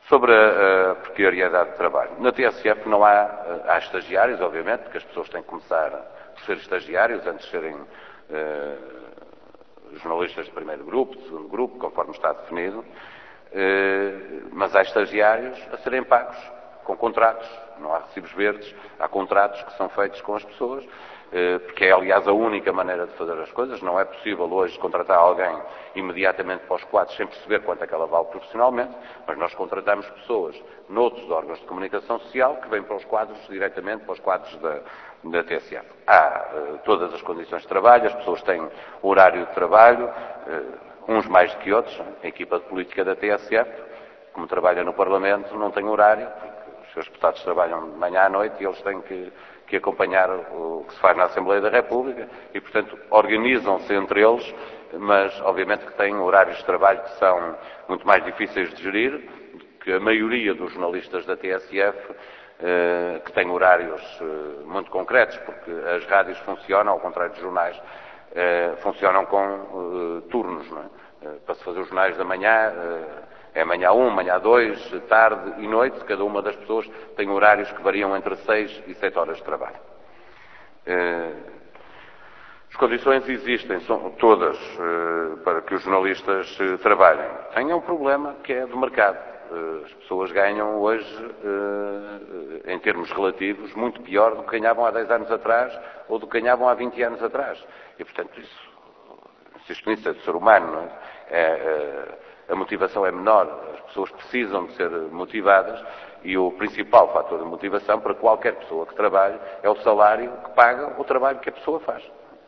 Sobre a, a precariedade de trabalho. Na T S F não há, há estagiários, obviamente, porque as pessoas têm que começar por ser estagiários antes de serem uh, jornalistas de primeiro grupo, de segundo grupo, conforme está definido. Uh, mas há estagiários a serem pagos com contratos. Não há recibos verdes, há contratos que são feitos com as pessoas, uh, porque é, aliás, a única maneira de fazer as coisas. Não é possível hoje contratar alguém imediatamente para os quadros sem perceber quanto é que ela vale profissionalmente, mas nós contratamos pessoas noutros órgãos de comunicação social que vêm para os quadros diretamente para os quadros da, da T S F. Há uh, todas as condições de trabalho, as pessoas têm horário de trabalho, uh, uns mais do que outros. A equipa de política da T S F, como trabalha no Parlamento, não tem horário, porque os seus deputados trabalham de manhã à noite e eles têm que, que acompanhar o que se faz na Assembleia da República e, portanto, organizam-se entre eles, mas obviamente que têm horários de trabalho que são muito mais difíceis de gerir que a maioria dos jornalistas da T S F, eh, que têm horários eh, muito concretos, porque as rádios funcionam, ao contrário dos jornais, eh, funcionam com eh, turnos, não é? Eh, para se fazer os jornais da manhã, eh, é manhã um, manhã dois, tarde e noite, cada uma das pessoas tem horários que variam entre seis e sete horas de trabalho. Eh, As condições existem, são todas, eh, para que os jornalistas eh, trabalhem. Tem um problema que é do mercado. Eh, as pessoas ganham hoje, eh, em termos relativos, muito pior do que ganhavam há dez anos atrás ou do que ganhavam há vinte anos atrás. E, portanto, isso, insisto nisso, é do ser humano, não é? É, é, a motivação é menor, as pessoas precisam de ser motivadas e o principal fator de motivação para qualquer pessoa que trabalhe é o salário que paga o trabalho que a pessoa faz.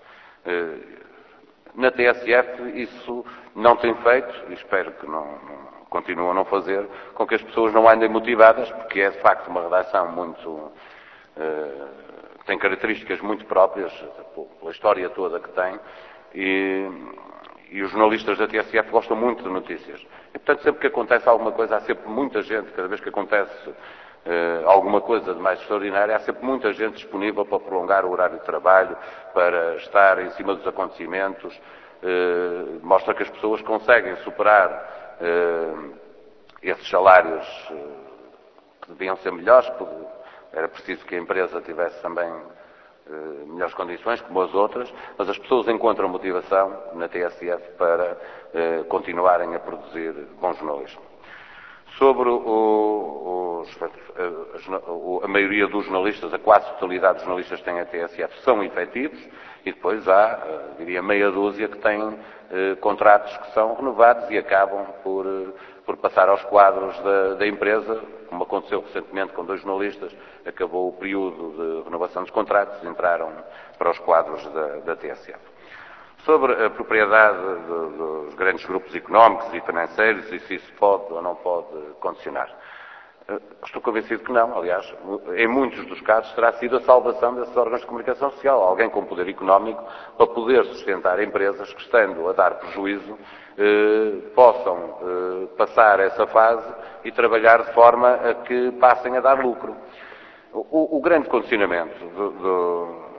Na T S F isso não tem feito, e espero que não, não continuem a não fazer, com que as pessoas não andem motivadas, porque é de facto uma redação muito... Uh, tem características muito próprias, pela história toda que tem, e, e os jornalistas da T S F gostam muito de notícias. E portanto sempre que acontece alguma coisa, há sempre muita gente, cada vez que acontece Uh, alguma coisa de mais extraordinária, há sempre muita gente disponível para prolongar o horário de trabalho, para estar em cima dos acontecimentos. Uh, mostra que as pessoas conseguem superar uh, esses salários uh, que deviam ser melhores, porque era preciso que a empresa tivesse também uh, melhores condições, como as outras, mas as pessoas encontram motivação na T S F para uh, continuarem a produzir bom jornalismo. Sobre o, os, a maioria dos jornalistas, a quase totalidade dos jornalistas que têm a T S F são efetivos e depois há, diria, meia dúzia que têm eh, contratos que são renovados e acabam por, por passar aos quadros da, da empresa, como aconteceu recentemente com dois jornalistas, acabou o período de renovação dos contratos e entraram para os quadros da, da T S F. Sobre a propriedade de, dos grandes grupos económicos e financeiros e se isso pode ou não pode condicionar. Estou convencido que não. Aliás, em muitos dos casos terá sido a salvação desses órgãos de comunicação social. Alguém com poder económico para poder sustentar empresas que, estando a dar prejuízo, eh, possam eh, passar essa fase e trabalhar de forma a que passem a dar lucro. O, o grande condicionamento do, do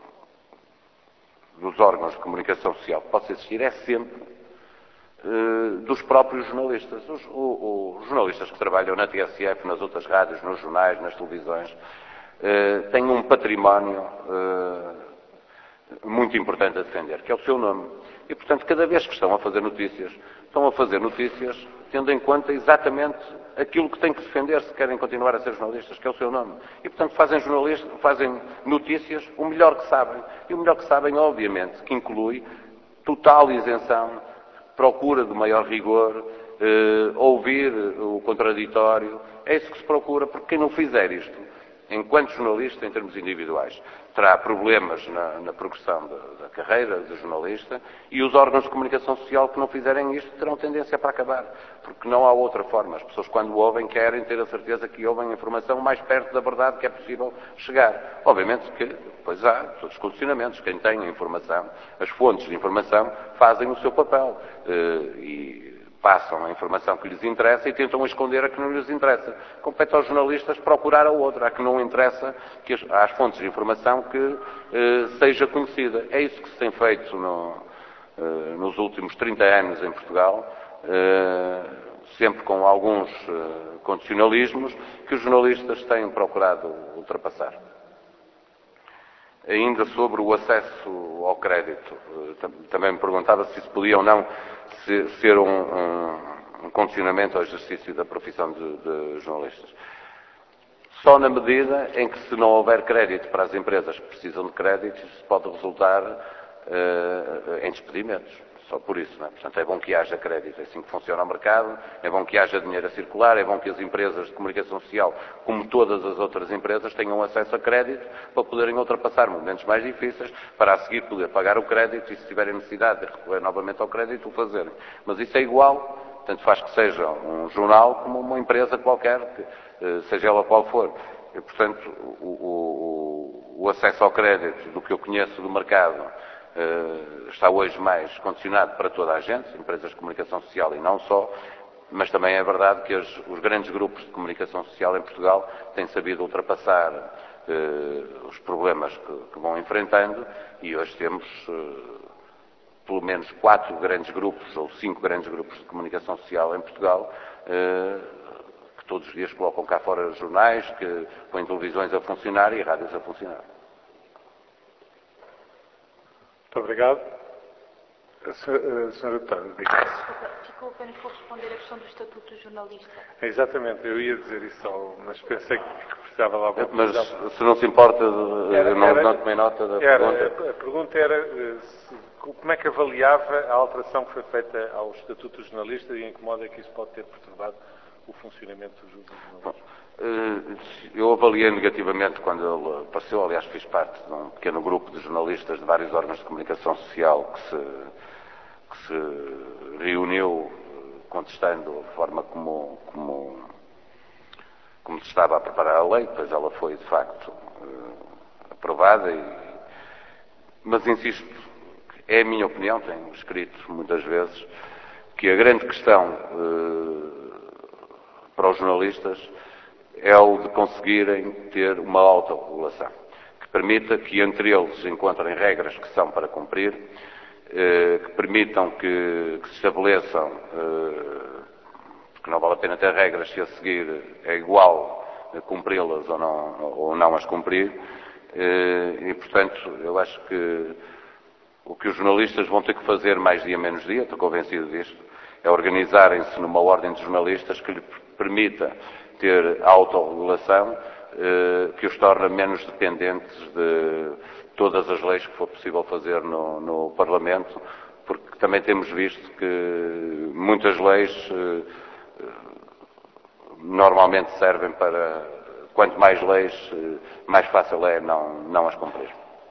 dos órgãos de comunicação social que possa existir é sempre uh, dos próprios jornalistas. Os, o, os jornalistas que trabalham na T S F, nas outras rádios, nos jornais, nas televisões, uh, têm um património uh, muito importante a defender, que é o seu nome. E, portanto, cada vez que estão a fazer notícias, estão a fazer notícias tendo em conta exatamente aquilo que têm que defender se querem continuar a ser jornalistas, que é o seu nome. E, portanto, fazem, jornalistas, fazem notícias o melhor que sabem. E o melhor que sabem, obviamente, que inclui total isenção, procura de maior rigor, eh, ouvir o contraditório. É isso que se procura, porque quem não fizer isto, enquanto jornalista, em termos individuais, terá problemas na, na progressão da, da carreira de jornalista, e os órgãos de comunicação social que não fizerem isto terão tendência para acabar, porque não há outra forma. As pessoas, quando ouvem, querem ter a certeza que ouvem a informação mais perto da verdade que é possível chegar. Obviamente que, pois há todos os condicionamentos. Quem tem a informação, as fontes de informação, fazem o seu papel e passam a informação que lhes interessa e tentam esconder a que não lhes interessa. Compete aos jornalistas procurar a outra, a que não interessa, que as, às fontes de informação que eh, seja conhecida. É isso que se tem feito no, eh, nos últimos trinta anos em Portugal. Eh, sempre com alguns uh, condicionalismos, que os jornalistas têm procurado ultrapassar. Ainda sobre o acesso ao crédito, uh, também me perguntava se isso podia ou não se, ser um, um, um condicionamento ao exercício da profissão de, de jornalistas. Só na medida em que, se não houver crédito para as empresas que precisam de crédito, isso pode resultar uh, em despedimentos. Só por isso, não é? Portanto, é bom que haja crédito, é assim que funciona o mercado, é bom que haja dinheiro a circular, é bom que as empresas de comunicação social, como todas as outras empresas, tenham acesso a crédito para poderem ultrapassar momentos mais difíceis, para a seguir poder pagar o crédito e, se tiverem necessidade de recorrer novamente ao crédito, o fazerem. Mas isso é igual, tanto faz que seja um jornal como uma empresa qualquer, que, seja ela qual for. E, portanto, o, o, o acesso ao crédito, do que eu conheço do mercado, Uh, está hoje mais condicionado para toda a gente, empresas de comunicação social e não só, mas também é verdade que as, os grandes grupos de comunicação social em Portugal têm sabido ultrapassar uh, os problemas que, que vão enfrentando, e hoje temos uh, pelo menos quatro grandes grupos ou cinco grandes grupos de comunicação social em Portugal uh, que todos os dias colocam cá fora jornais, que põem televisões a funcionar e rádios a funcionar. Muito obrigado. A senhora Deputada, diga. Ficou apenas por responder a questão do Estatuto do Jornalista. Exatamente, eu ia dizer isso, só, mas pensei que precisava lá alguma Mas, se não se importa, era, eu não, era, não tomei nota da era, pergunta. A pergunta era se, como é que avaliava a alteração que foi feita ao Estatuto do Jornalista e em que modo é que isso pode ter perturbado o funcionamento do jornalismo. Eu avaliei negativamente quando ele apareceu, aliás fiz parte de um pequeno grupo de jornalistas de vários órgãos de comunicação social que se, que se reuniu contestando a forma como, como, como se estava a preparar a lei, depois ela foi de facto aprovada, e, mas insisto, é a minha opinião, tenho escrito muitas vezes, que a grande questão para os jornalistas é o de conseguirem ter uma autorregulação, que permita que entre eles encontrem regras que são para cumprir, eh, que permitam que, que se estabeleçam, eh, porque não vale a pena ter regras se a seguir é igual a cumpri-las ou não, ou não as cumprir, eh, e portanto eu acho que o que os jornalistas vão ter que fazer mais dia menos dia, estou convencido disto, é organizarem-se numa ordem de jornalistas que lhe permita ter autorregulação, eh, que os torna menos dependentes de todas as leis que for possível fazer no, no Parlamento, porque também temos visto que muitas leis eh, normalmente servem para, quanto mais leis, eh, mais fácil é não, não as cumprir.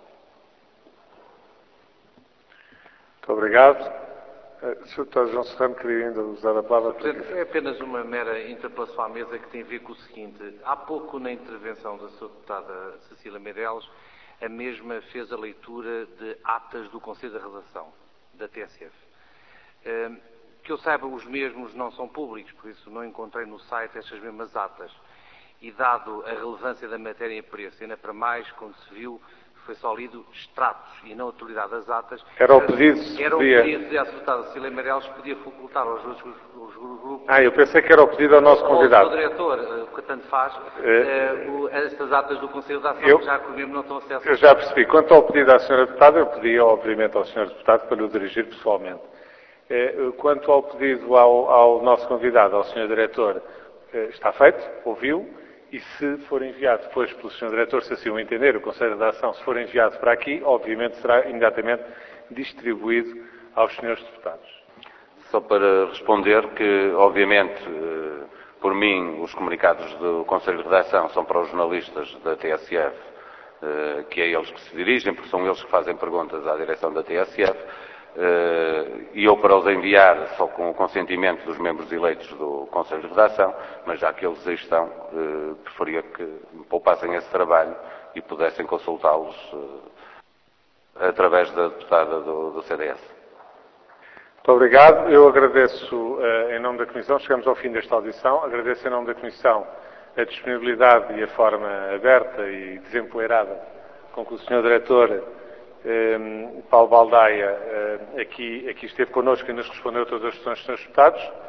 Muito obrigado. senhor Deputado João Serrano, queria ainda usar a palavra. Presidente, é apenas uma mera interpelação à mesa que tem a ver com o seguinte. Há pouco, na intervenção da senhora Deputada Cecília Meireles, a mesma fez a leitura de atas do Conselho de Redação, da T S F. Que eu saiba, os mesmos não são públicos, por isso não encontrei no site estas mesmas atas. E dado a relevância da matéria em preço, ainda para mais, quando se viu, foi só lido extratos e não a totalidade das atas. Era o pedido, se Era o podia... pedido de a deputada Cecília Meireles que podia facultar aos outros grupos... Ah, eu pensei que era o pedido ao nosso convidado. Ao diretor, que tanto faz, é... uh, estas atas do Conselho de Ação, eu... que já que mesmo não estão acessas. Eu já percebi. Quanto ao pedido à senhora Deputada, eu pedi, obviamente, ao senhor Deputado para o dirigir pessoalmente. Quanto ao pedido ao, ao nosso convidado, ao senhor Diretor, está feito, ouviu. E se for enviado depois pelo senhor Diretor, se assim o entender, o Conselho de Ação, se for enviado para aqui, obviamente será imediatamente distribuído aos senhores deputados. Só para responder que, obviamente, por mim, os comunicados do Conselho de Redação são para os jornalistas da T S F, que é eles que se dirigem, porque são eles que fazem perguntas à direção da T S F, e eu para os enviar só com o consentimento dos membros eleitos do Conselho de Redação, mas já que eles aí estão, preferia que me poupassem esse trabalho e pudessem consultá-los através da deputada do, do C D S. Muito obrigado. Eu agradeço em nome da Comissão, chegamos ao fim desta audição, agradeço em nome da Comissão a disponibilidade e a forma aberta e desempoeirada com que o senhor Diretor Um, Paulo Baldaia uh, aqui, aqui esteve connosco e nos respondeu a todas as questões dos senhores deputados.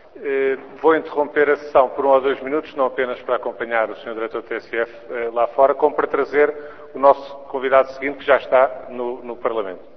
Vou interromper a sessão por um ou dois minutos, não apenas para acompanhar o senhor Diretor do T S F lá fora, como para trazer o nosso convidado seguinte, que já está no, no Parlamento.